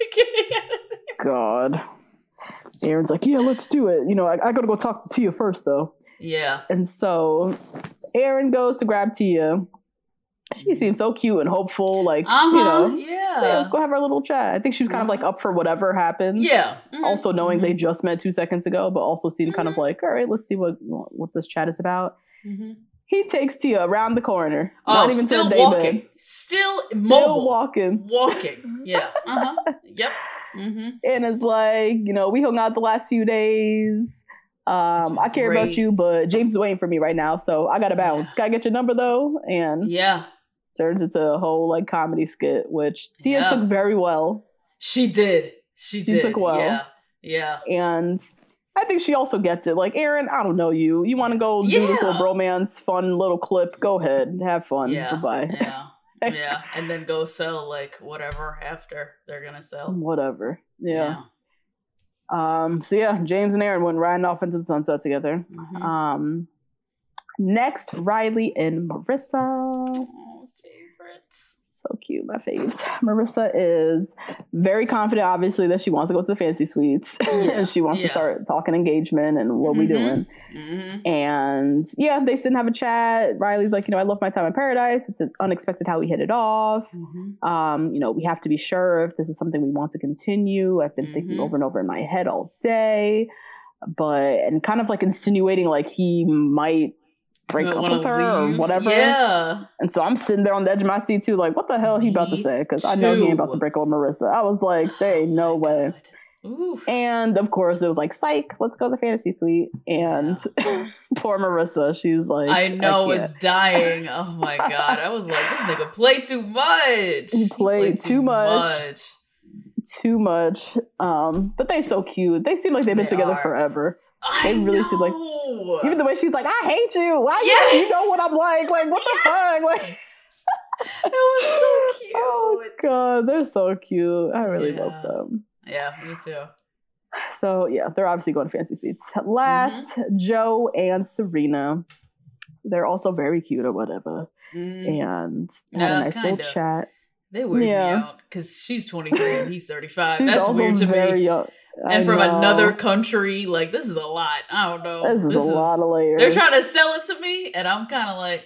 God. Aaron's like, "Yeah, let's do it. I gotta go talk to Tia first, though." Yeah. And so Aaron goes to grab Tia. She seems so cute and hopeful, like, let's go have our little chat. I think she was kind of like up for whatever happens. Yeah. Also knowing they just met 2 seconds ago, but also seemed kind of like, all right, let's see what this chat is about. He takes Tia around the corner. Not even still to the walking. daybed. Still mobile. Walking. Yeah. Yep. And it's like, we hung out the last few days. I care about you, but James is waiting for me right now, so I gotta bounce. Gotta get your number though. And turns into a whole like comedy skit, which Tia took very well. She did. She took well. Yeah. And I think she also gets it. Like, Aaron, I don't know you. You want to go do this little bromance, fun little clip? Go ahead, have fun. Yeah. Goodbye. Yeah, and then go sell like whatever after they're gonna sell. Whatever. Yeah. James and Aaron went riding off into the sunset together. Next, Riley and Marissa. Favorites. So cute, my faves. Marissa is very confident, obviously, that she wants to go to the fancy suites. And she wants to start talking engagement and what we doing. And they sit and have a chat. Riley's like, I love my time in paradise. It's unexpected how we hit it off. We have to be sure if this is something we want to continue. I've been thinking over and over in my head all day. And kind of like insinuating like he might break up with her or whatever. Yeah. And so I'm sitting there on the edge of my seat too, like, what the hell he about to say? Because I know he ain't about to break up with Marissa. I was like, there ain't no way. Oof. And of course, it was like, psych, let's go to the fantasy suite. And poor Marissa, she's like, I know, was dying. Oh my God. I was like, this nigga played too much. He played too much. Too much. But they're so cute. They seem like they've been together forever. They really seem like, even the way she's like, I hate you. Why you know what I'm like? Like, what the fuck? Like, that was so cute. Oh God, they're so cute. I really love them. Yeah, me too. So yeah, they're obviously going to fancy suites. Last, Joe and Serena. They're also very cute or whatever. And had a nice little chat. They weird me out because she's 23 and he's 35. She's That's also weird to very me. Young. And from another country, like, this is a lot. I don't know. This is a lot of layers. They're trying to sell it to me, and I'm kind of like,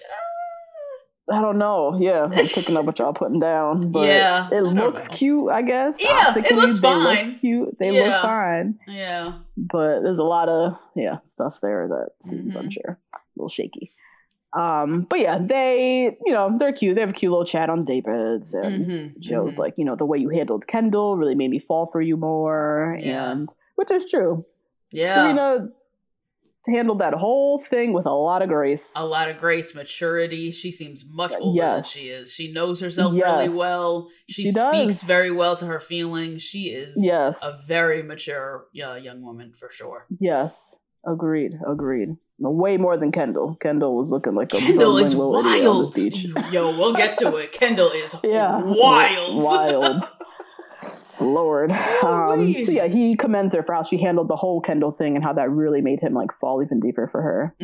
I don't know. Yeah, I'm picking up what y'all putting down. But it looks cute, I guess. Yeah, it looks fine. They look cute. They look fine. Yeah. But there's a lot of stuff there that seems unsure. A little shaky. But yeah, they, they're cute. They have a cute little chat on daybeds. And Joe's like, the way you handled Kendall really made me fall for you more. Yeah. And which is true. Yeah. Serena handled that whole thing with a lot of grace. A lot of grace, maturity. She seems much older than she is. She knows herself really well. She speaks very well to her feelings. She is a very mature young woman for sure. Yes. Agreed. Way more than Kendall. Kendall was looking like a Kendall is wild. On the beach. Yo, we'll get to it. Kendall is wild. Wild. Lord. So yeah, he commends her for how she handled the whole Kendall thing and how that really made him like fall even deeper for her.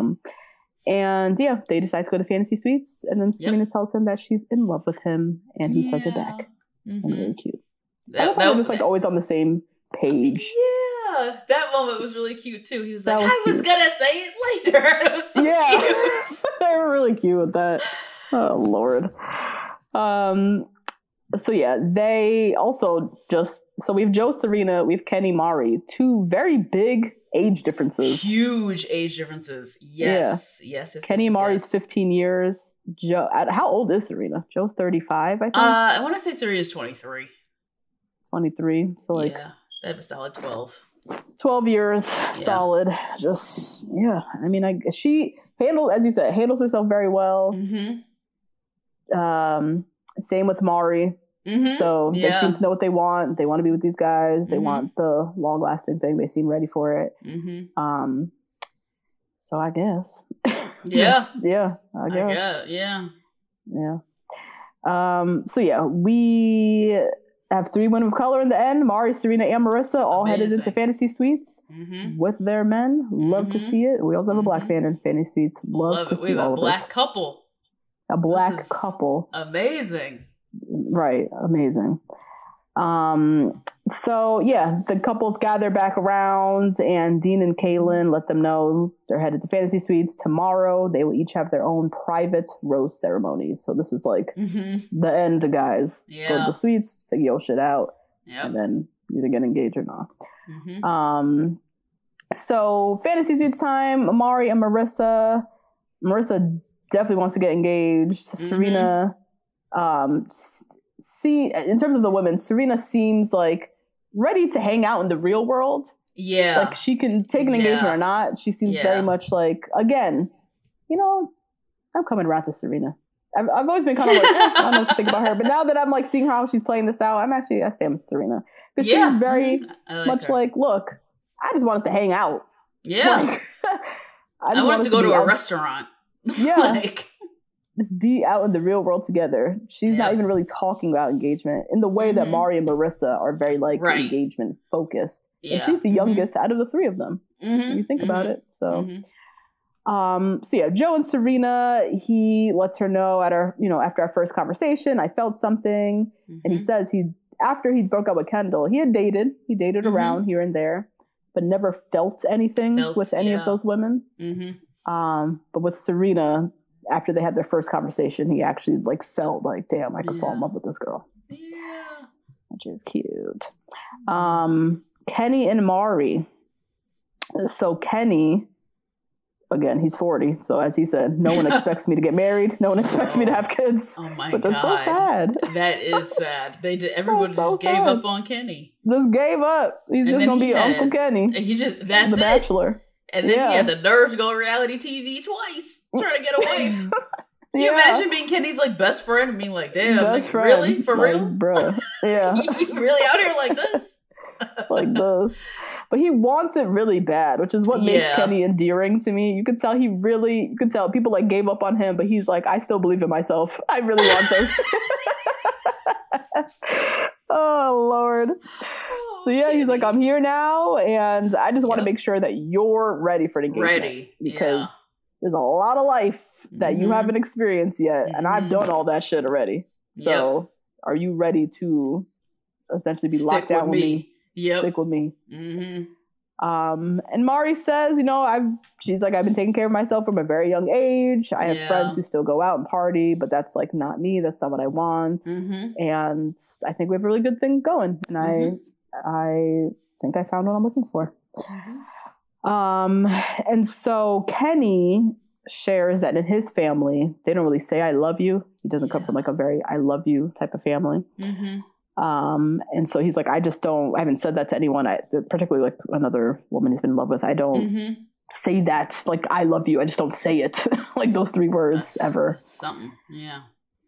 And yeah, they decide to go to fantasy suites, and then Serena tells him that she's in love with him, and he says it back. And really cute. That was just like always on the same page. Yeah, that moment was really cute too. He was like, I was gonna say it later. It was so cute. They were really cute with that. Oh Lord. So yeah, they also so we have Joe, Serena, we have Kenny, Mari, two very big age differences. Huge age differences. Yes. Kenny Mari's 15 years. Joe, how old is Serena? Joe's 35, I think. I want to say Serena's 23. 23. So like, they have a solid 12. 12 years, solid. Just I mean, she handles herself very well. Same with Mari. So they seem to know what they want. They want to be with these guys. They want the long lasting thing. They seem ready for it. So I guess. I guess. So yeah, we have 3 women of color in the end. Mari, Serena, and Marissa all headed into fantasy suites with their men. Love to see it. We also have a black man in fantasy suites. Love to see all of it. We have a black couple. A black couple. Amazing. Right. Amazing. So yeah, the couples gather back around, and Dean and Kaylin let them know they're headed to fantasy suites tomorrow. They will each have their own private rose ceremonies. So this is like the end, guys. Go to the suites, figure your shit out, and then either get engaged or not. So fantasy suites time. Amari and Marissa definitely wants to get engaged. Serena, in terms of the women, Serena seems like ready to hang out in the real world. Yeah. Like she can take an engagement or not. She seems very much like, again, I'm coming around to Serena. I've always been kind of like, I don't know what to think about her. But now that I'm like seeing how she's playing this out, I stand with Serena. Because she's very much like, look, I just want us to hang out. Yeah. Like, I want us to go to a restaurant. Yeah. Just be out in the real world together. She's not even really talking about engagement in the way that Mari and Marissa are very like engagement focused. And she's the youngest out of the 3 of them. When you think about it. So so yeah, Joe and Serena, he lets her know after our first conversation, I felt something. And he says after he broke up with Kendall, he dated around here and there, but never felt anything with any of those women. But with Serena, after they had their first conversation, he actually like felt like, damn, I could fall in love with this girl. Yeah. Which is cute. Kenny and Mari. So Kenny again, he's 40. So as he said, no one expects me to get married. No one expects me to have kids. Oh my God. God. That's so sad. That is sad. Everybody just gave up on Kenny. Just gave up. He's just going to be Uncle Kenny. That's the Bachelor. And then he had the nerve to go on reality TV twice, trying to get a wife. Can you imagine being Kenny's like best friend and being like, damn, like, really? For like, real? Bruh. Yeah. You really out here like this? Like this. But he wants it really bad, which is what makes Kenny endearing to me. You could tell people like gave up on him, but he's like, I still believe in myself. I really want this. Oh, Lord. So yeah, Kenny. He's like, I'm here now, and I just want to make sure that you're ready for the engagement. Because there's a lot of life that you haven't experienced yet, and I've done all that shit already. So are you ready to essentially be locked down with me? Yep. Stick with me. And Mari says, she's like, I've been taking care of myself from a very young age. I have friends who still go out and party, but that's like not me. That's not what I want. And I think we have a really good thing going. And I think I found what I'm looking for. And so Kenny shares that in his family, they don't really say I love you. He doesn't come from like a very I love you type of family. And so he's like, I haven't said that to anyone. Particularly like another woman he's been in love with. I don't say that, like, I love you. I just don't say it like those 3 words ever. Something. Yeah.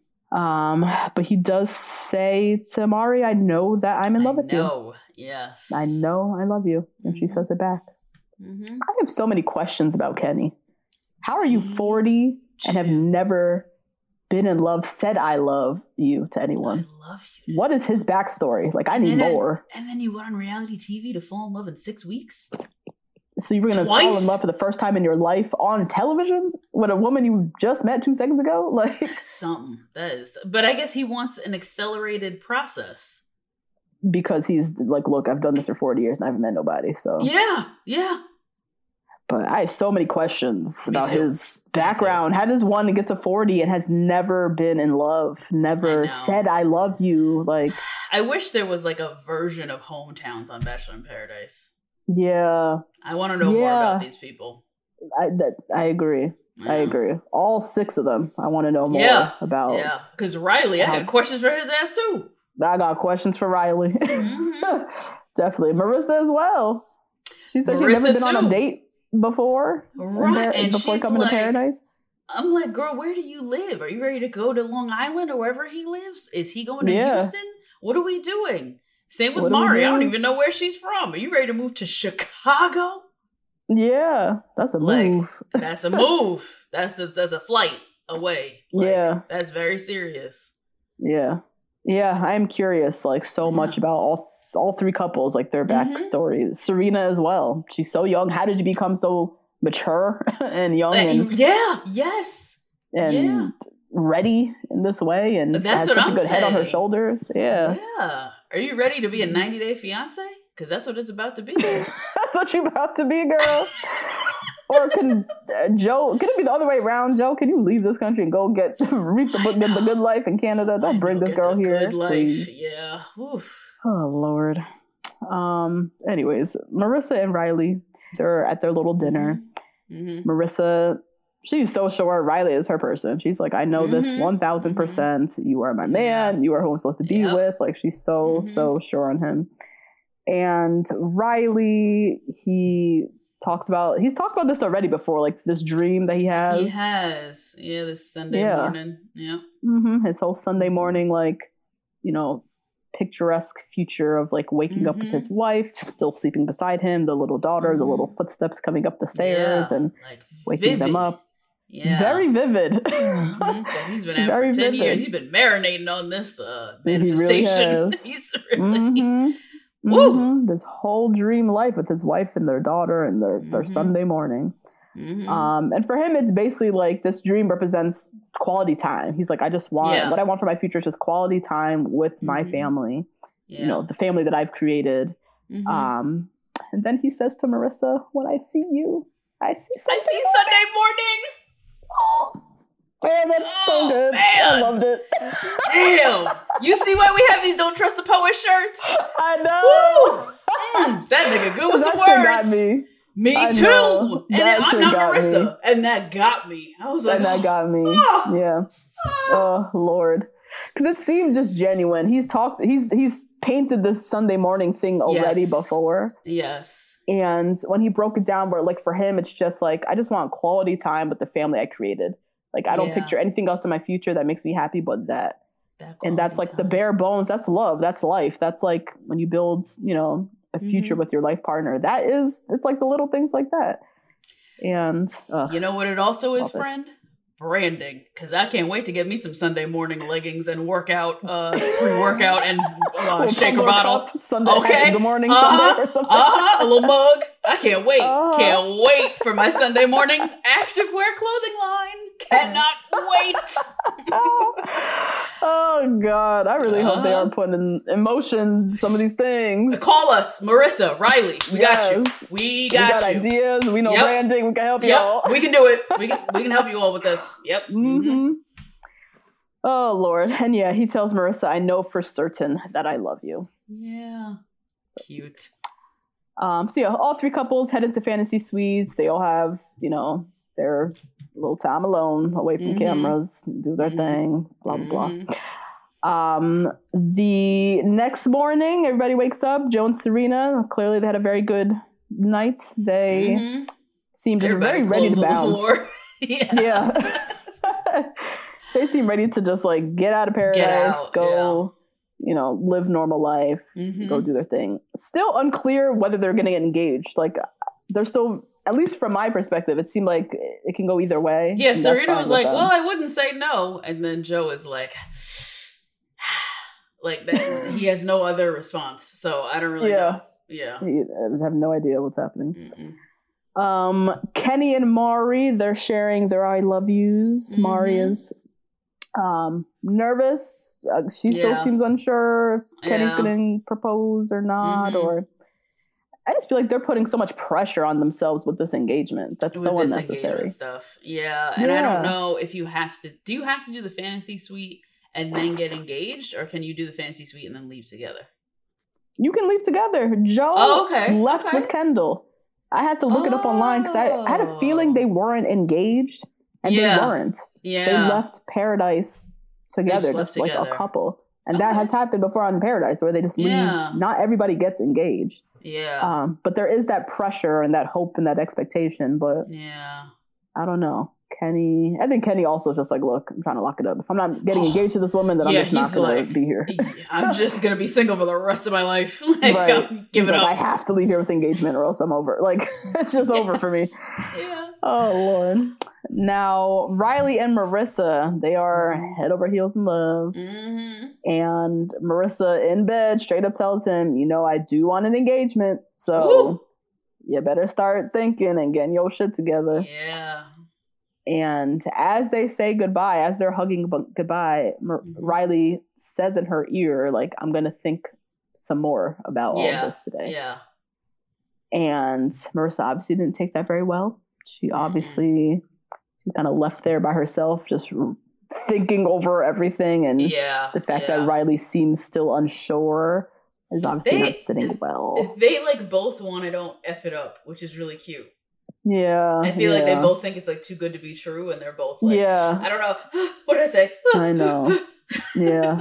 But he does say to Mari, I know that I'm in love with you. Yes. I know I love you. And she says it back. I have so many questions about Kenny. How are you 40 and have never been in love, said I love you to anyone? I love you. What is his backstory? Like, I need more. And then you went on reality TV to fall in love in 6 weeks? So you were going to fall in love for the first time in your life on television with a woman you just met 2 seconds ago? Like, that's something. That is. But I guess he wants an accelerated process. Because he's like, look, I've done this for 40 years and I haven't met nobody. So yeah. But I have so many questions about his background. How does one get to 40 and has never been in love, never said I love you? Like, I wish there was like a version of Hometowns on Bachelor in Paradise. Yeah. I want to know more about these people. I agree. Yeah. I agree. All 6 of them. I want to know more about. Yeah. Because Riley, I got questions for his ass too. I got questions for Riley. Definitely. Marissa as well. She said she'd never been on a date before. Right. And before coming to Paradise. I'm like, girl, where do you live? Are you ready to go to Long Island or wherever he lives? Is he going to Houston? What are we doing? Same with Mari. I don't even know where she's from. Are you ready to move to Chicago? Yeah, that's a move. That's a move. That's a flight away. Like, that's very serious. Yeah. Yeah, I'm curious, like, so much about all 3 couples, like, their backstory. Serena as well. She's so young. How did you become so mature and young? And ready in this way? And that's has what such a good head on her shoulders. Yeah. Are you ready to be a 90-day fiance? Because that's what it's about to be. That's what you're about to be, girl. Or can it be the other way around, Joe? Can you leave this country and go reap the good life in Canada? Don't bring this girl here. Good life. Please. Yeah. Oof. Oh, Lord. Anyways, Marissa and Riley, they're at their little dinner. Marissa, she's so sure Riley is her person. She's like, I know this 1000%. You are my man. You are who I'm supposed to be with. Like, she's so sure on him. And Riley, he's talked about this already before, like this dream that he has. He has. Yeah, this Sunday morning. Yeah. His whole Sunday morning, like, picturesque future of like waking up with his wife, still sleeping beside him, the little daughter, the little footsteps coming up the stairs and like waking them up. Yeah. Very vivid. So he's been out for 10 years. He's been marinating on this manifestation. He's really this whole dream life with his wife and their daughter and their Sunday morning. And for him, it's basically like this dream represents quality time. He's like, I just want what I want for my future is just quality time with my family, the family that I've created. And then he says to Marissa, when I see you, I see Sunday morning. Oh, damn, that's so good. Man. I loved it. Damn. You see why we have these Don't Trust the Poet shirts? I know. That nigga good with some words. Got me. Me too. And I'm not Marissa. And that got me. I was like, and that got me. Yeah. Oh Lord. Because it seemed just genuine. He's painted this Sunday morning thing already before. Yes. And when he broke it down, where like for him, it's just like, I just want quality time with the family I created. Like, I don't picture anything else in my future that makes me happy but that. And that's like the bare bones. That's love. That's life. That's like when you build, you know, a future with your life partner. It's like the little things like that. And you know what it also is, friend? Branding. Because I can't wait to get me some Sunday morning leggings and workout, pre-workout and shaker bottle. Sunday, good morning Sunday or something. A little mug. I can't wait. Can't wait for my Sunday morning activewear clothing line. Cannot wait. Oh God, I really hope they are putting in motion some of these things. Call us, Marissa, Riley. We got you. We got you. Ideas. We know branding. We can help you all. We can do it. We can help you all with this. Yep. Mm-hmm. Oh Lord, and he tells Marissa, "I know for certain that I love you." Yeah. Cute. So all three couples head into fantasy suites. They all have, you know, their little time alone, away from cameras, do their thing, blah, blah, blah. The next morning, everybody wakes up. Joe and Serena, clearly they had a very good night. They seem just very ready to bounce. Yeah. They seem ready to just like get out of paradise, go, you know, live normal life, go do their thing. Still unclear whether they're going to get engaged. Like, they're still... At least from my perspective, it seemed like it can go either way. Yeah, Serena was like, well, I wouldn't say no. And then Joe is like that. He has no other response. So I don't really know. Yeah. I have no idea what's happening. Kenny and Mari, they're sharing their I love yous. Mari is nervous. She still seems unsure if Kenny's going to propose or not, or... I just feel like they're putting so much pressure on themselves with this engagement. That's so unnecessary. Stuff. Yeah. And I don't know if you have to... Do you have to do the fantasy suite and then get engaged? Or can you do the fantasy suite and then leave together? You can leave together. Joe left with Kendall. I had to look it up online because I had a feeling they weren't engaged. And they weren't. Yeah. They left Paradise together, just like a couple. And that has happened before on Paradise, where they just leave. Not everybody gets engaged. Yeah. But there is that pressure and that hope and that expectation. But I don't know. I think Kenny also is just like, look, I'm trying to lock it up. If I'm not getting engaged to this woman, then I'm just not going to be here. I'm just going to be single for the rest of my life. Like, give it up. I have to leave here with engagement or else I'm over. Like, it's just over for me. Yeah. Oh, Lord. Now, Riley and Marissa, they are head over heels in love. And Marissa in bed straight up tells him, you know, I do want an engagement. So you better start thinking and getting your shit together. Yeah. And as they say goodbye, as they're hugging goodbye, Riley says in her ear, like, I'm going to think some more about all of this today. Yeah. And Marissa obviously didn't take that very well. She obviously kind of left there by herself, just thinking over everything. And the fact that Riley seems still unsure is obviously not sitting well. They like both want to don't F it up, which is really cute. Yeah. I feel like they both think it's like too good to be true, and they're both like, I don't know. What did I say? I know. Yeah.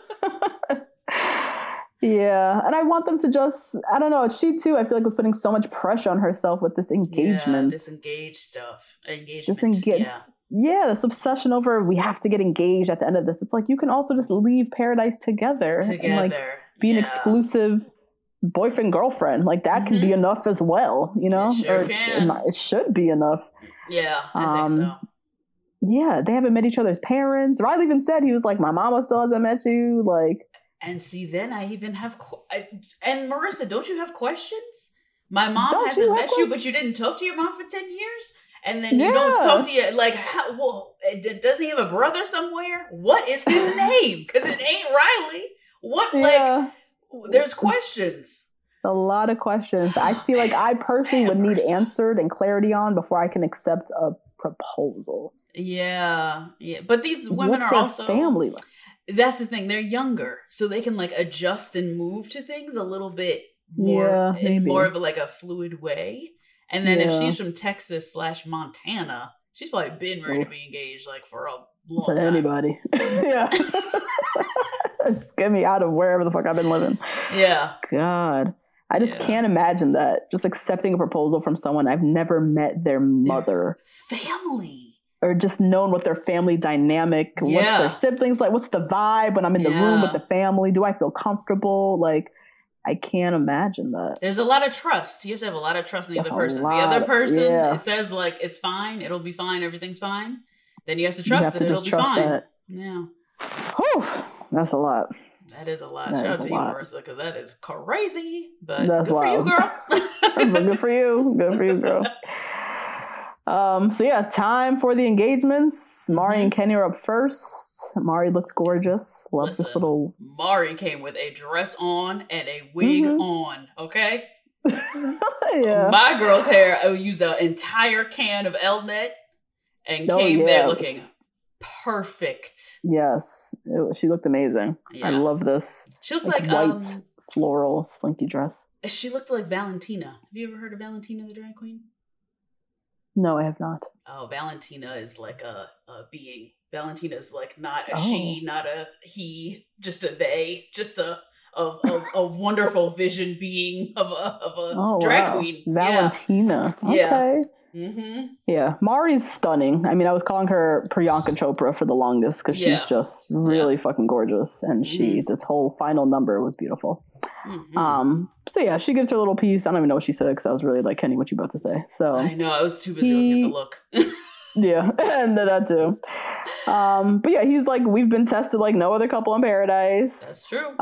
Yeah. And I want them to just, I don't know. She too, I feel like was putting so much pressure on herself with this engagement. Yeah, this engaged stuff. This this obsession over we have to get engaged at the end of this. It's like you can also just leave Paradise together. And like be an exclusive boyfriend girlfriend. Like that can be enough as well, you know? It should be enough. Yeah, I think so. Yeah, they haven't met each other's parents. Riley even said, he was like, my mama still hasn't met you. Like, and see, then I even have and Marissa, don't you have questions? My mom hasn't met you, but you didn't talk to your mom for 10 years? And then you don't talk to your, like, doesn't he have a brother somewhere? What is his name? Because it ain't Riley. What, like, there's questions. A lot of questions. I feel like I personally would need answered and clarity on before I can accept a proposal. Yeah. But these women are also family. That's the thing. They're younger, so they can like adjust and move to things a little bit more in more of like a fluid way. And then if she's from Texas/Montana, she's probably been ready to be engaged like for a long time. Anybody. Yeah. Just get me out of wherever the fuck I've been living. Yeah. God. I just can't imagine that. Just accepting a proposal from someone I've never met their mother. Their family. Or just known what their family dynamic, what's their siblings like, what's the vibe when I'm in the room with the family? Do I feel comfortable? Like, I can't imagine that. There's a lot of trust. You have to have a lot of trust in the other person. The other person, it says like, it's fine, it'll be fine, everything's fine. Then you have to trust that it'll be fine. That. Yeah. Whew, that's a lot. That is a lot. Shout out to you, Marissa, because that is crazy. But that's good wild. For you, girl. Good for you. Good for you, girl. So yeah, time for the engagements. Mari and Kenny are up first. Mari looks gorgeous. Love this little. Mari came with a dress on and a wig on. Okay. Yeah. My girl's hair. I used an entire can of Elnet and came there looking perfect. Yes, she looked amazing. Yeah. I love this. She looked like white floral slinky dress. She looked like Valentina. Have you ever heard of Valentina the drag queen? No, I have not. Oh, Valentina is like a being. Valentina is like not a she, not a he, just a they, just a wonderful vision being of a drag queen. Valentina. Yeah. Okay. Mm-hmm. Yeah, Mari's stunning. I mean, I was calling her Priyanka Chopra for the longest because she's just really fucking gorgeous, and this whole final number was beautiful. Mm-hmm. So yeah, she gives her little piece. I don't even know what she said because I was really like, Kenny, what you about to say? So I know I was too busy looking at the look. Yeah, and that too. But yeah, he's like, we've been tested like no other couple in Paradise. That's true.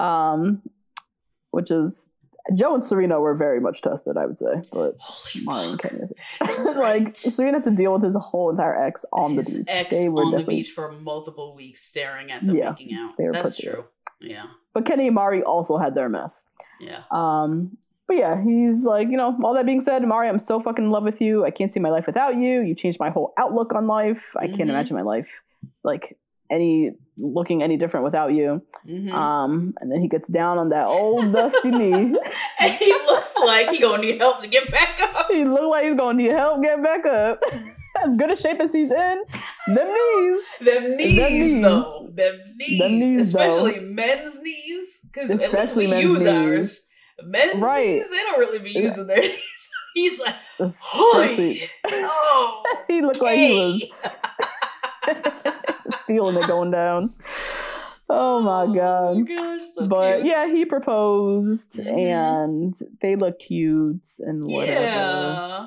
Which is. Joe and Serena were very much tested, I would say, but Mari and Kenny, like Serena had to deal with his whole entire ex on the beach. They were on the beach for multiple weeks, staring at them making out. That's true. Yeah. But Kenny and Mari also had their mess. Yeah. But yeah, he's like, you know, all that being said, Mari, I'm so fucking in love with you. I can't see my life without you. You changed my whole outlook on life. I can't imagine my life like looking any different without you. And then he gets down on that old dusty knee. And he looks like he gonna need help to get back up. He look like he's gonna need help get back up. As good a shape as he's in, them knees though. Especially men's knees, because at least we use ours. Men's knees, they don't really be using their knees. He's like, he looked like he was feeling it going down. Oh my god. Oh gosh, so but cute. Yeah, he proposed and they look cute and whatever. Yeah.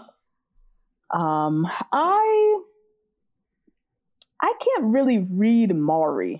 I can't really read Mari.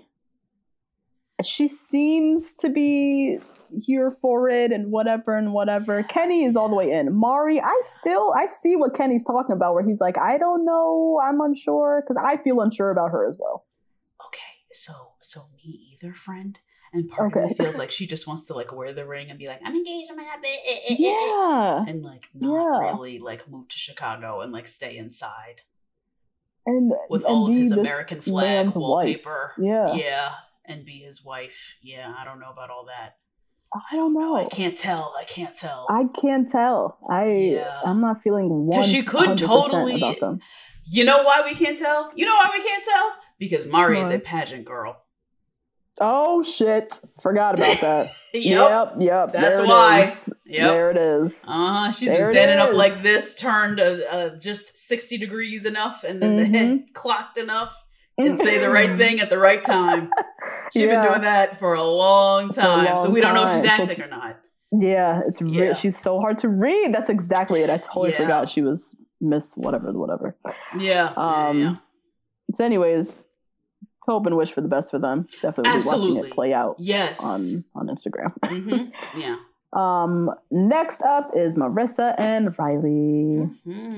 She seems to be here for it and whatever. Kenny is all the way in. Mari, I see what Kenny's talking about where he's like, I don't know, I'm unsure, because I feel unsure about her as well. Okay, so me either, friend. And part of me feels like she just wants to like wear the ring and be like, I'm engaged, I'm happy. Yeah. And like not really like move to Chicago and like stay inside. And with all of his American flag wallpaper. Wife. Yeah. Yeah. And be his wife. Yeah, I don't know about all that. I don't know. I can't tell. I can't tell. I'm not feeling 100% because she could totally about them. You know why we can't tell? Because Mari is a pageant girl. Oh shit! Forgot about that. Yep. That's why. There it is. She's been standing up like this, turned just 60 degrees enough, and then the head clocked enough, and say the right thing at the right time. She's been doing that for a long time, so we don't know if she's acting or not. Yeah, she's so hard to read. That's exactly it. I totally forgot she was Miss whatever. Yeah. So anyways, hope and wish for the best for them. Definitely watching it play out. Yes. On Instagram. Yeah. Next up is Marissa and Riley.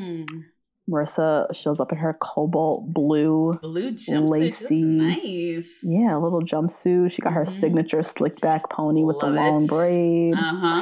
Marissa shows up in her cobalt blue jumpsuit. lacy, nice. Yeah, a little jumpsuit. She got her signature slick back pony with the long braid.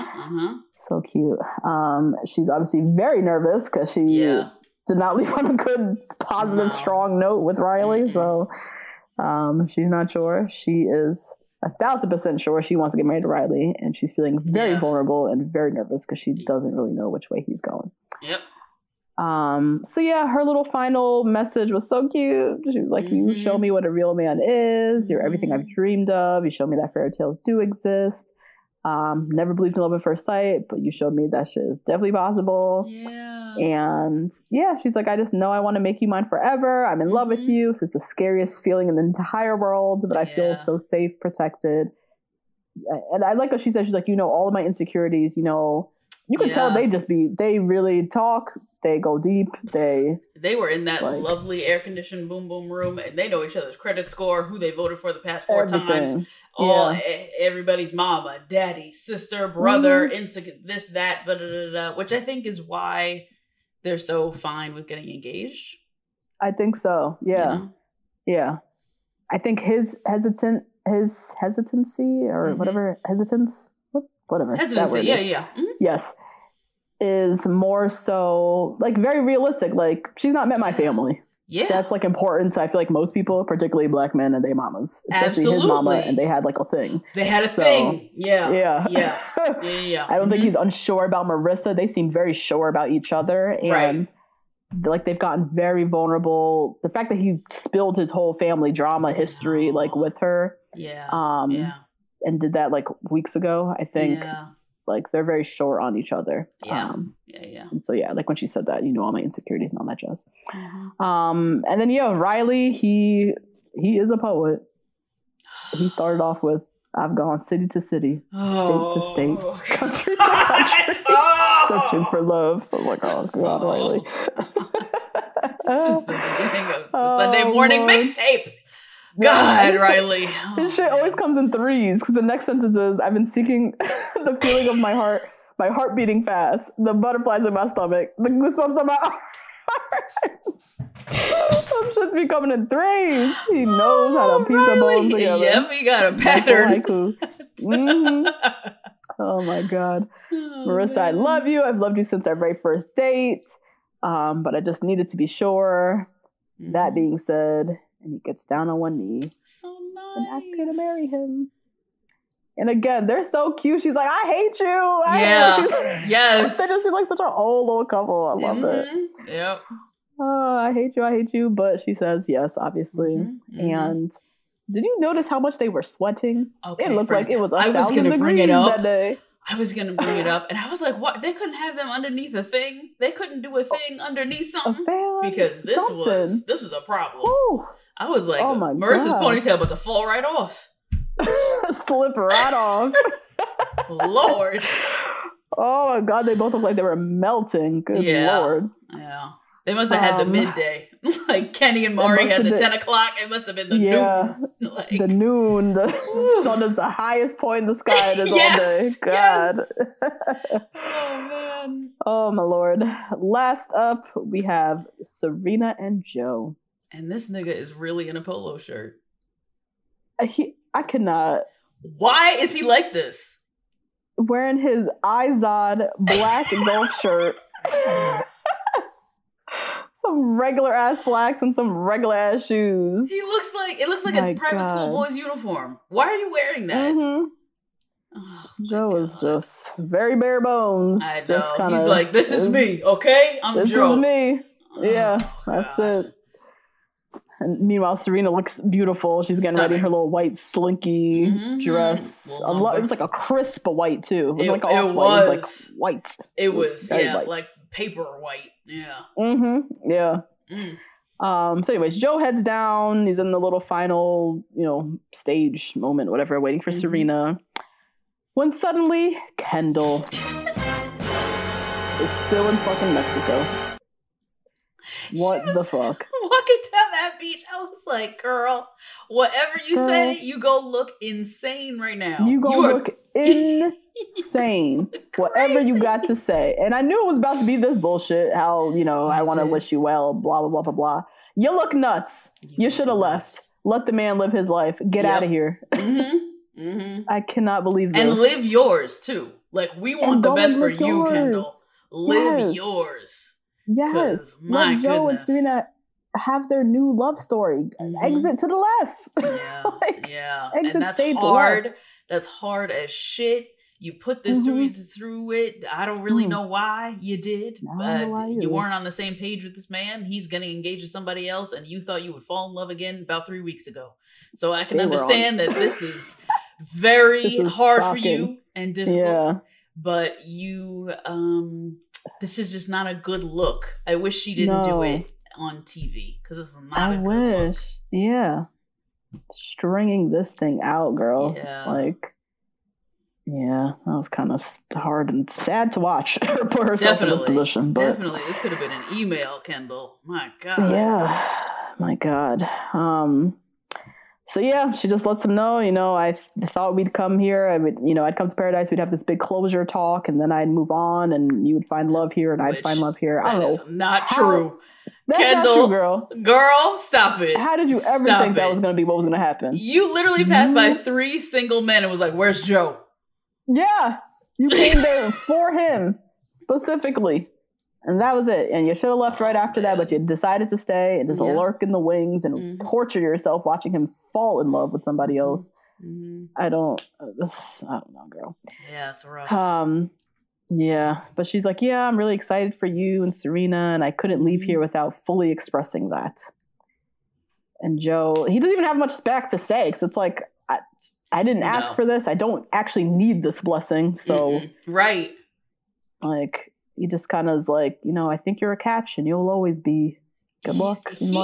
So cute. She's obviously very nervous because she did not leave on a good, positive, strong note with Riley. So she's not sure. She is 1,000% sure she wants to get married to Riley, and she's feeling very vulnerable and very nervous because she doesn't really know which way he's going. Yep. So yeah, her little final message was so cute. She was like, you show me what a real man is. You're everything I've dreamed of. You show me that fairy tales do exist. Never believed in love at first sight, but you showed me that shit is definitely possible. Yeah. And yeah, she's like, I just know I want to make you mine forever. I'm in love with you. This is the scariest feeling in the entire world, but I feel so safe, protected. And I like what she said. She's like, you know, all of my insecurities, you know, you can tell they really talk. They go deep. They were in that lovely air-conditioned boom boom room, and they know each other's credit score, who they voted for the past 4 times. Everybody's mama, daddy, sister, brother, this, that, which I think is why they're so fine with getting engaged. I think so. Yeah. You know? Yeah. I think his hesitancy or whatever, hesitance. Hesitancy, yeah. Yes. Is more so like very realistic. Like, she's not met my family. Yeah. That's like important to, I feel like, most people, particularly black men and their mamas. Especially his mama, and they had like a thing. They had a thing. Yeah. Yeah. I don't think he's unsure about Marissa. They seem very sure about each other. And like they've gotten very vulnerable. The fact that he spilled his whole family drama history like with her. And did that like weeks ago, I think. Like they're very sure on each other. And so like when she said that, you know, all my insecurities and all that jazz. And then Riley, he is a poet. He started off with, I've gone city to city, state to state, country to country, searching for love. I'm like, oh God, Riley. This is the beginning of the Sunday morning mixtape. God, Riley. His shit always comes in threes, because the next sentence is, I've been seeking the feeling of my heart beating fast, the butterflies in my stomach, the goosebumps on my arms. Some shit's be coming in threes. He knows how to piece them bones together. Yep, he got a pattern. Oh my God. Marissa, man. I love you. I've loved you since our very first date. But I just needed to be sure. That being said, and he gets down on one knee and asks her to marry him. And again, they're so cute. She's like, I hate you. Yes. They just seem like such an old little couple. I love it. Yep. Oh, I hate you. But she says yes, obviously. And did you notice how much they were sweating? Okay, it looked like it was 1,000 degrees that day. I was going to bring it up, and I was like, what? They couldn't have them underneath a thing? They couldn't do a thing underneath something? Because this was a problem. Ooh. I was like, Marissa's ponytail about to fall right off. Slip right off. Lord. Oh my God, they both look like they were melting. Good Lord. Yeah. They must have had the midday. Like Kenny and Maury had the 10 o'clock. It must have been the noon. Like, the noon. The sun is the highest point in the sky. It is all day. God. Oh, man. Oh, my Lord. Last up, we have Serena and Joe. And this nigga is really in a polo shirt. I cannot. Why is he like this? Wearing his Izod black golf shirt. Some regular ass slacks and some regular ass shoes. It looks like a private school boy's uniform. Why are you wearing that? Oh, Joe is just very bare bones. I know. He's like, this is me, okay? I'm Joe. This is me. Yeah, that's it. And meanwhile, Serena looks beautiful. She's getting ready in her little white slinky dress. It was like a crisp white too. It was like off white. It was like white. It was white. Like paper white. Yeah. Yeah. So anyways, Joe heads down. He's in the little final, stage moment, whatever, waiting for Serena. When suddenly Kendall is still in fucking Mexico. What the fuck? Walking down that beach, I was like, girl, whatever you say, you go look insane right now. You look insane. Whatever you got to say. And I knew it was about to be this bullshit. How, I want to wish you well, blah, blah, blah, blah, blah. You look nuts. You should have left. Let the man live his life. Get out of here. I cannot believe this. And live yours, too. Like, we want the best for you, Kendall. Live yours. Yes. Let Joe and Serena have their new love story. Exit to the left. Yeah. Yeah. Exit and that's hard. That's hard as shit. You put this through it. I don't really know why you did. You weren't on the same page with this man. He's going to engage with somebody else, and you thought you would fall in love again about 3 weeks ago. So I can understand that this is very hard shocking for you and difficult. Yeah. But you, this is just not a good look. I wish she didn't do it on TV because this is not a good look. Yeah. Stringing this thing out, girl. Yeah. Like, yeah, that was kind of hard and sad to watch her put herself in this position. But definitely. This could have been an email, Kendall. My God. Yeah. My God. So yeah, she just lets him know, I thought we'd come here. I would, I'd come to Paradise. We'd have this big closure talk, and then I'd move on, and you would find love here, and I'd find love here. I don't know. That is not true. That's Kendall, not true, girl. Girl, stop it. How did you ever think that was going to be what was going to happen? You literally passed by 3 single men and was like, "Where's Joe?" Yeah, you came there for him specifically. And that was it. And you should have left right after that, but you decided to stay and just lurk in the wings and torture yourself watching him fall in love with somebody else. Mm-hmm. I don't know, girl. Yeah, it's rough. Yeah, but she's like, yeah, I'm really excited for you and Serena, and I couldn't leave here without fully expressing that. And Joe, he doesn't even have much back to say, because it's like, I didn't ask for this. I don't actually need this blessing. So, right. Like, he just kind of is like, I think you're a catch and you'll always be. Good luck. He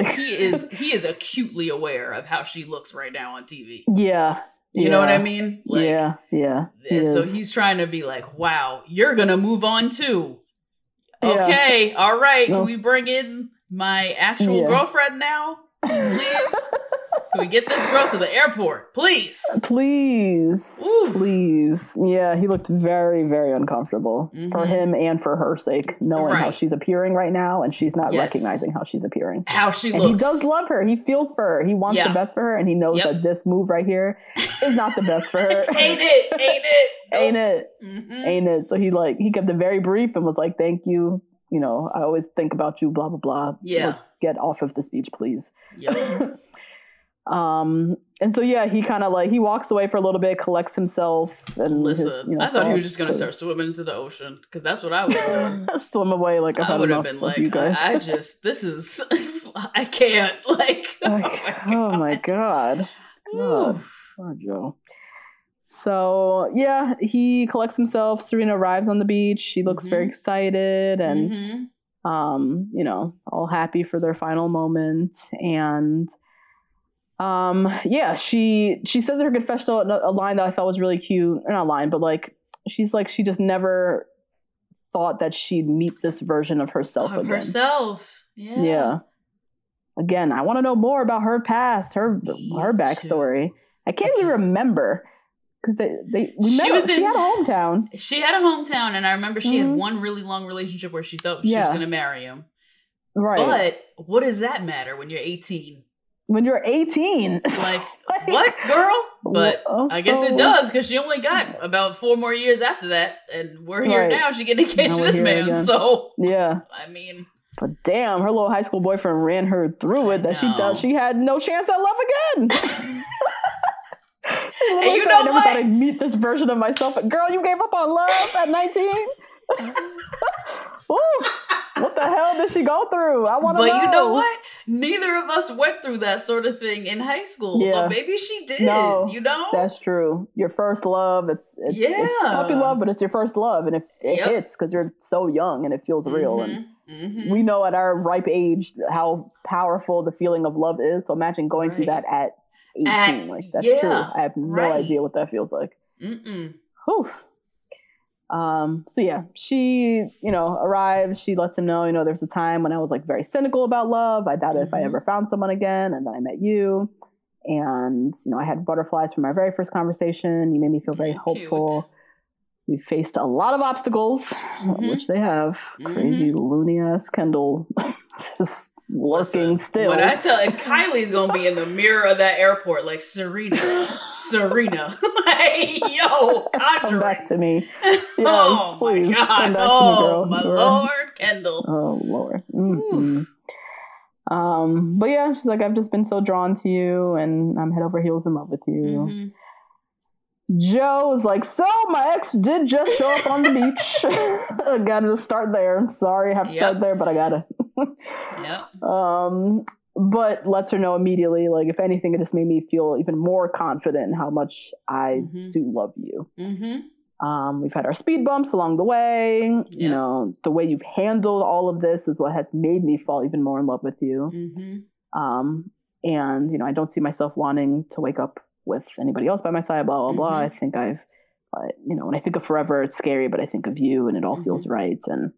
is acutely aware of how she looks right now on TV. Yeah. You know what I mean? Like, yeah. And so he's trying to be like, wow, you're going to move on too. Okay. All right. Can we bring in my actual girlfriend now? Please? Can we get this girl to the airport? Please. Please. Ooh. Please. Yeah, he looked very, very uncomfortable for him and for her sake, knowing how she's appearing right now, and she's not recognizing how she's appering. How she looks. He does love her. He feels for her. He wants the best for her, and he knows that this move right here is not the best for her. Ain't it? Ain't it? Ain't it? So he kept it very brief and was like, thank you. I always think about you, blah, blah, blah. Yeah. Get off of this beach, please. Yep. And so he kind of he walks away for a little bit, collects himself, and listen. I thought he was just gonna start swimming into the ocean, because that's what I would have done. Swim away like I would have been like, you guys. This is I can't oh my god. Poor Joe. So he collects himself. Serena arrives on the beach. She looks very excited and all happy for their final moment. And she says in her confessional a line that I thought was really cute. Or not a line, but she's like, she just never thought that she'd meet this version of herself again. Yeah. Again, I want to know more about her past, her backstory. I can't even remember, because she had a hometown. She had a hometown, and I remember she had one really long relationship where she thought she was going to marry him. Right. But what does that matter when you're 18? When you're 18. What, girl? But I guess it does, because she only got about 4 more years after that, and we're here now. She getting engaged to this man. Again. So, I mean. But damn, her little high school boyfriend ran her through it, that she had no chance at love again. And you know I never thought I'd meet this version of myself. Girl, you gave up on love at 19? Ooh. What the hell did she go through? I want to know. But you know what? Neither of us went through that sort of thing in high school. Yeah. So maybe she did. No, you that's true. Your first love, it's puppy love, but it's your first love. And it hits because you're so young and it feels real. And we know at our ripe age how powerful the feeling of love is. So imagine going through that at 18. That's true. I have no idea what that feels like. Whew. She, arrives, she lets him know, there's a time when I was very cynical about love. I doubted if I ever found someone again. And then I met you, and, I had butterflies from our very first conversation. You made me feel very hopeful. Cute. We faced a lot of obstacles, which they have. Crazy loony ass Kendall just lurking still. When I tell Kylie's gonna be in the mirror of that airport, Serena, yo, come back to me. Yes, oh please, my God. Come back to me, girl. My Lord, Kendall. Oh Lord. But she's like, I've just been so drawn to you, and I'm head over heels in love with you. Joe was like, so my ex did just show up on the beach. I gotta start there. Sorry, I have to start there, but I gotta. But lets her know immediately, like, if anything, it just made me feel even more confident in how much I do love you. We've had our speed bumps along the way. You know, the way you've handled all of this is what has made me fall even more in love with you. And, you know, I don't see myself wanting to wake up with anybody else by my side, blah, blah, blah. I think you know, when I think of forever, it's scary, but I think of you and it all feels right. And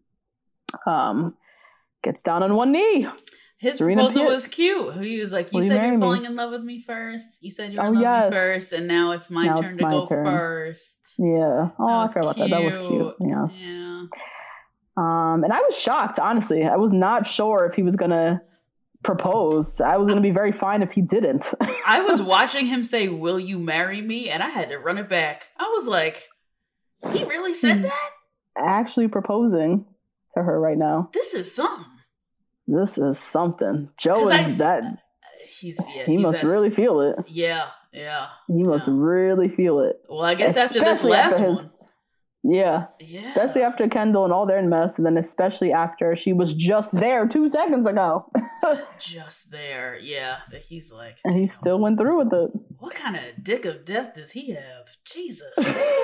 gets down on one knee. His proposal was cute. He was like, you said you're falling in love with me first. You said you were in love with me first, and now it's my turn to go first. Yeah. Oh, I forgot about that. That was cute. Yes. Yeah. And I was shocked, honestly. I was not sure if he was going to propose. I was going to be very fine if he didn't. I was watching him say, will you marry me? And I had to run it back. I was like, he really said that? Actually proposing to her right now. This is something. This is something. Joe is that. He must really feel it. Yeah. He must really feel it. Well, I guess after this last one. Yeah. Especially after Kendall and all their mess, and then especially after she was just there 2 seconds ago. Just there, yeah. That he's like, and he still went through with it. What kind of dick of death does he have? Jesus.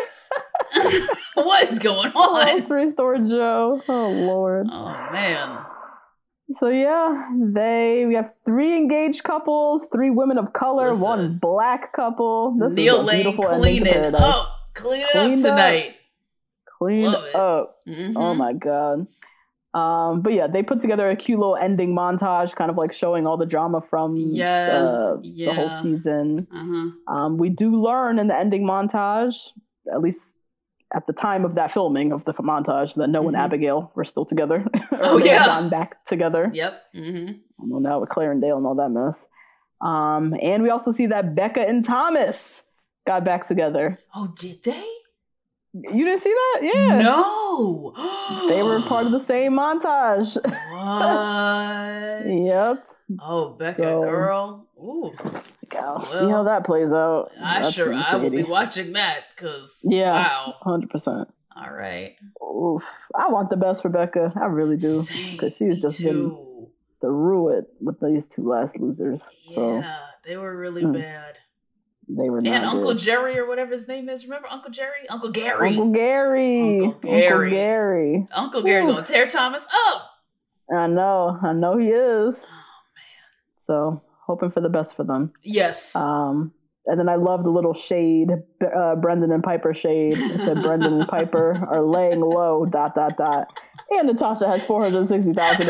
What is going on? Let's restore Joe. Oh Lord. Oh man. So yeah, we have 3 engaged couples, 3 women of color, 1 black couple. This Neil Lane, clean it up. Clean it up tonight. Clean up. Oh my God. But yeah, they put together a cute little ending montage, kind of like showing all the drama from the whole season. We do learn in the ending montage, at least at the time of that filming of the montage, that Noah and Abigail were still together. They had gone back together. Yep. Well, now with Claire and Dale and all that mess. And we also see that Becca and Thomas got back together. Oh, did they? You didn't see that? Yeah. No. They were part of the same montage. What? Yep. Oh, Becca, girl. Ooh. I'll see how that plays out. I will be watching that because, wow. 100%. All right. Oof. I want the best for Becca. I really do. Because she's just been through it with these 2 last losers. Yeah, they were really bad. They were not And Uncle good. Jerry or whatever his name is. Remember Uncle Jerry? Uncle Gary. Uncle Gary. Uncle Gary gonna tear Thomas up. I know he is. Oh man. So hoping for the best for them. Yes. And then I love the little shade, Brendan and Piper shade. It said Brendan and Piper are laying low, ... And Natasha has 460,000.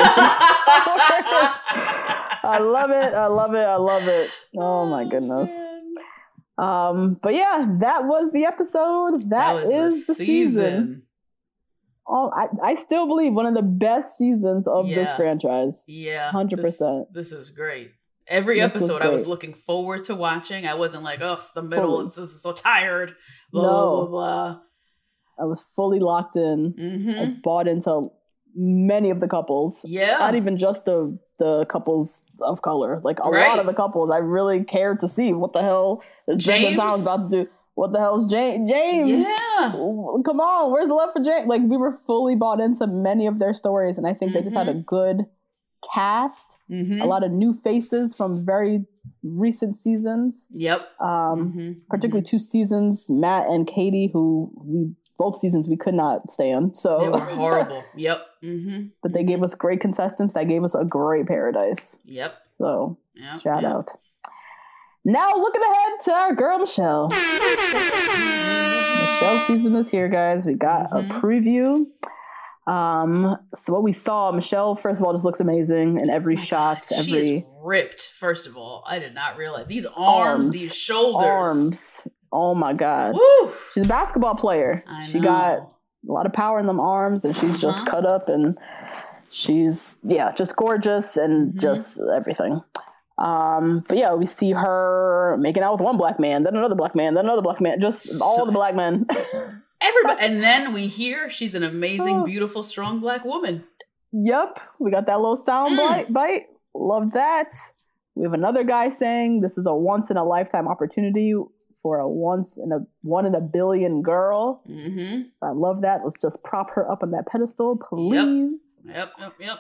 I love it. Oh my goodness. But yeah, that was the episode. That is the season. Oh, I still believe one of the best seasons of this franchise. Yeah. 100%. This is great. Every episode I was looking forward to watching. I wasn't like, oh, it's the middle. This is so tired. Blah, blah, blah. I was fully locked in. I was bought into many of the couples. Yeah. Not even just the couples of color. Like a lot of the couples, I really cared to see what the hell is Brendan Thomas about to do. What the hell is James? Yeah. Come on, where's the love for James? Like, we were fully bought into many of their stories, and I think they just had a good cast. A lot of new faces from very recent seasons. Yep. Particularly 2 seasons, Matt and Katie, who both seasons we could not stand. So they were horrible. Yep. But they gave us great contestants. That gave us a great paradise. Yep. So shout out. Now looking ahead to our girl Michelle. Michelle season is here, guys. We got a preview. So what we saw, Michelle, first of all, just looks amazing in every shot. She is ripped, first of all. I did not realize. These arms, these shoulders. Oh my God. Woo! She's a basketball player. She got a lot of power in them arms, and she's just cut up, and she's, just gorgeous and just everything. But yeah, we see her making out with one black man, then another black man, then another black man, just all the black men. Everybody. And then we hear she's an amazing, beautiful, strong black woman. Yep. We got that little sound bite. Love that. We have another guy saying this is a once in a lifetime opportunity for a one in a billion girl. I love that. Let's just prop her up on that pedestal, please. Yep.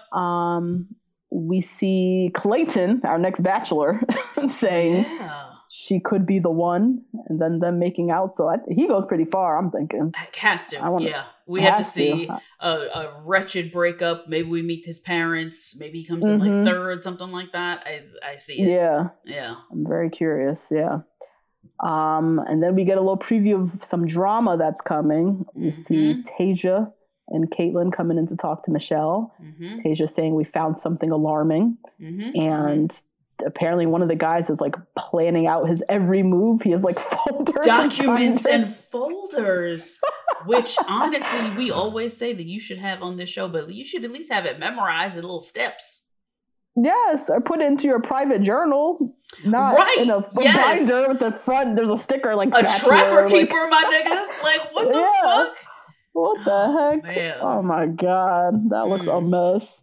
We see Clayton, our next bachelor, saying she could be the one, and then them making out. So he goes pretty far, I'm thinking. Has to. We have to see a wretched breakup. Maybe we meet his parents. Maybe he comes in like third, something like that. I see it. Yeah. I'm very curious. Yeah. And then we get a little preview of some drama that's coming. We see Tasia and Caitlyn coming in to talk to Michelle. Tasia saying we found something alarming. And apparently one of the guys is like planning out his every move. He has like folders. Documents and folders. Which honestly, we always say that you should have on this show, but you should at least have it memorized in little steps. Yes, or put it into your private journal. Not in a binder with the front. There's a sticker like a trapper keeper, my nigga. Like, what the fuck? What the heck? Man. Oh my God. That looks a mess.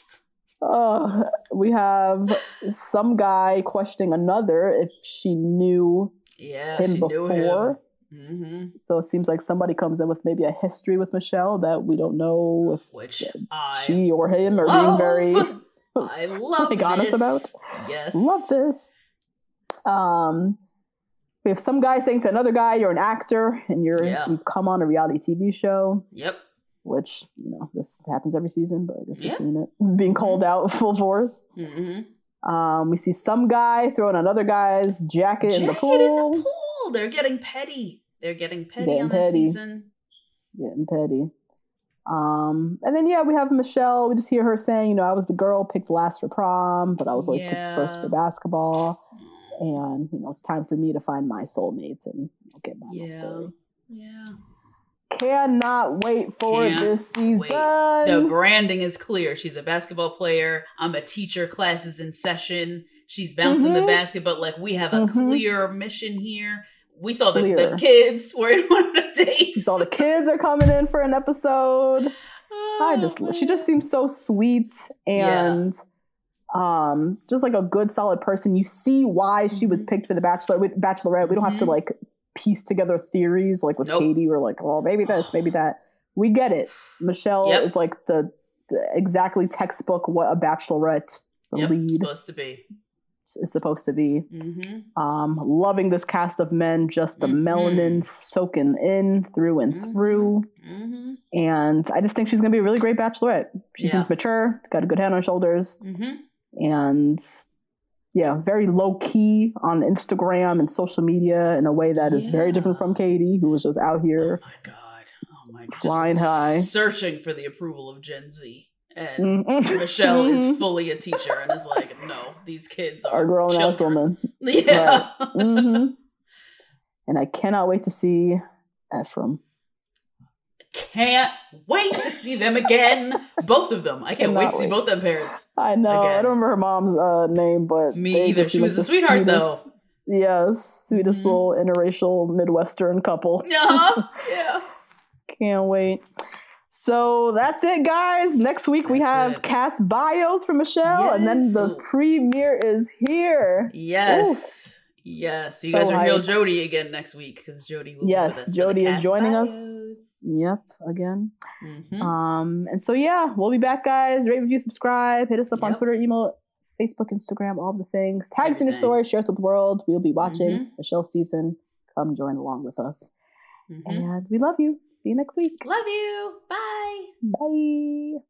We have some guy questioning another if she knew him before. So it seems like somebody comes in with maybe a history with Michelle that we don't know if she or him are being very I love honest about. Yes. Love this. We have some guy saying to another guy, you're an actor and you've come on a reality TV show. Yep. Which, this happens every season, but I guess we've seen it being called out full force. We see some guy throwing another guy's jacket in the pool. They're getting petty. On this season. Getting petty. And then, we have Michelle. We just hear her saying, I was the girl picked last for prom, but I was always picked first for basketball. And, it's time for me to find my soulmates and get my love story. Yeah. Cannot wait for this season. The branding is clear. She's a basketball player. I'm a teacher. Class is in session. She's bouncing the basket, but like we have a clear mission here. We saw the kids were in one of the dates. We saw the kids are coming in for an episode. She just seems so sweet and just like a good solid person. You see why she was picked for the Bachelorette. We don't have to like piece together theories like with Katie. We're like, well, maybe this, maybe that. We get it. Michelle is like the exactly textbook what a Bachelorette lead is supposed to be. Loving this cast of men, just the melanin soaking in through and through. And I just think she's gonna be a really great Bachelorette. She seems mature, got a good head on her shoulders, and very low key on Instagram and social media in a way that is very different from Katie, who was just out here. Oh my God. Flying high. Searching for the approval of Gen Z. And Michelle is fully a teacher and is like, no, these kids are grown-ass women. Yeah. Right. And I cannot wait to see Ephraim. Can't wait to see them again. Both of them. I can't wait to see both them parents. I know. Again. I don't remember her mom's name, but me either. She was a sweetheart, though. Yes, sweetest little interracial Midwestern couple. Yeah. Can't wait. So that's it, guys. Next week we have cast bios for Michelle, and then the premiere is here. Yes. Ooh. Yes. You guys are hear Jody again next week because Jody will be with us. Jody is joining us. Yep, again. And so we'll be back, guys. Rate, review, subscribe. Hit us up on Twitter, email, Facebook, Instagram, all the things. Tag us in your story, share us with the world. We'll be watching Michelle's season. Come join along with us. And we love you. See you next week. Love you. Bye. Bye.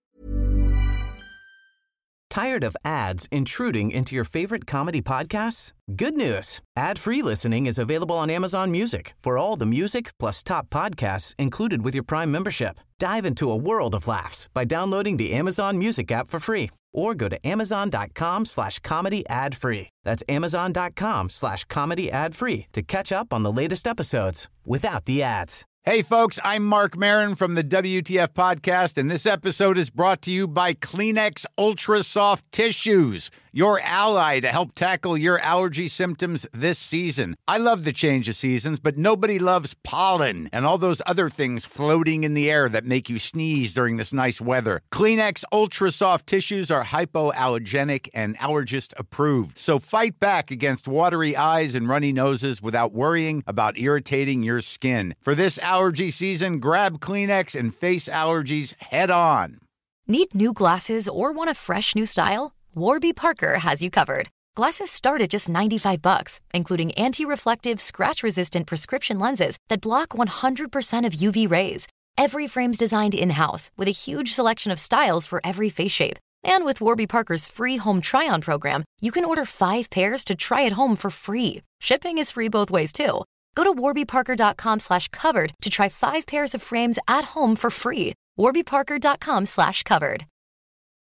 Tired of ads intruding into your favorite comedy podcasts? Good news. Ad-free listening is available on Amazon Music for all the music plus top podcasts included with your Prime membership. Dive into a world of laughs by downloading the Amazon Music app for free or go to amazon.com/comedy ad-free. That's amazon.com/comedy ad-free to catch up on the latest episodes without the ads. Hey, folks, I'm Mark Maron from the WTF Podcast, and this episode is brought to you by Kleenex Ultra Soft Tissues, your ally to help tackle your allergy symptoms this season. I love the change of seasons, but nobody loves pollen and all those other things floating in the air that make you sneeze during this nice weather. Kleenex Ultra Soft Tissues are hypoallergenic and allergist approved. So fight back against watery eyes and runny noses without worrying about irritating your skin. For this allergy season, grab Kleenex and face allergies head on. Need new glasses or want a fresh new style? Warby Parker has you covered. Glasses start at just $95, including anti-reflective, scratch-resistant prescription lenses that block 100% of UV rays. Every frame's designed in-house with a huge selection of styles for every face shape. And with Warby Parker's free home try-on program, you can order 5 pairs to try at home for free. Shipping is free both ways, too. Go to warbyparker.com/covered to try 5 pairs of frames at home for free. warbyparker.com/covered.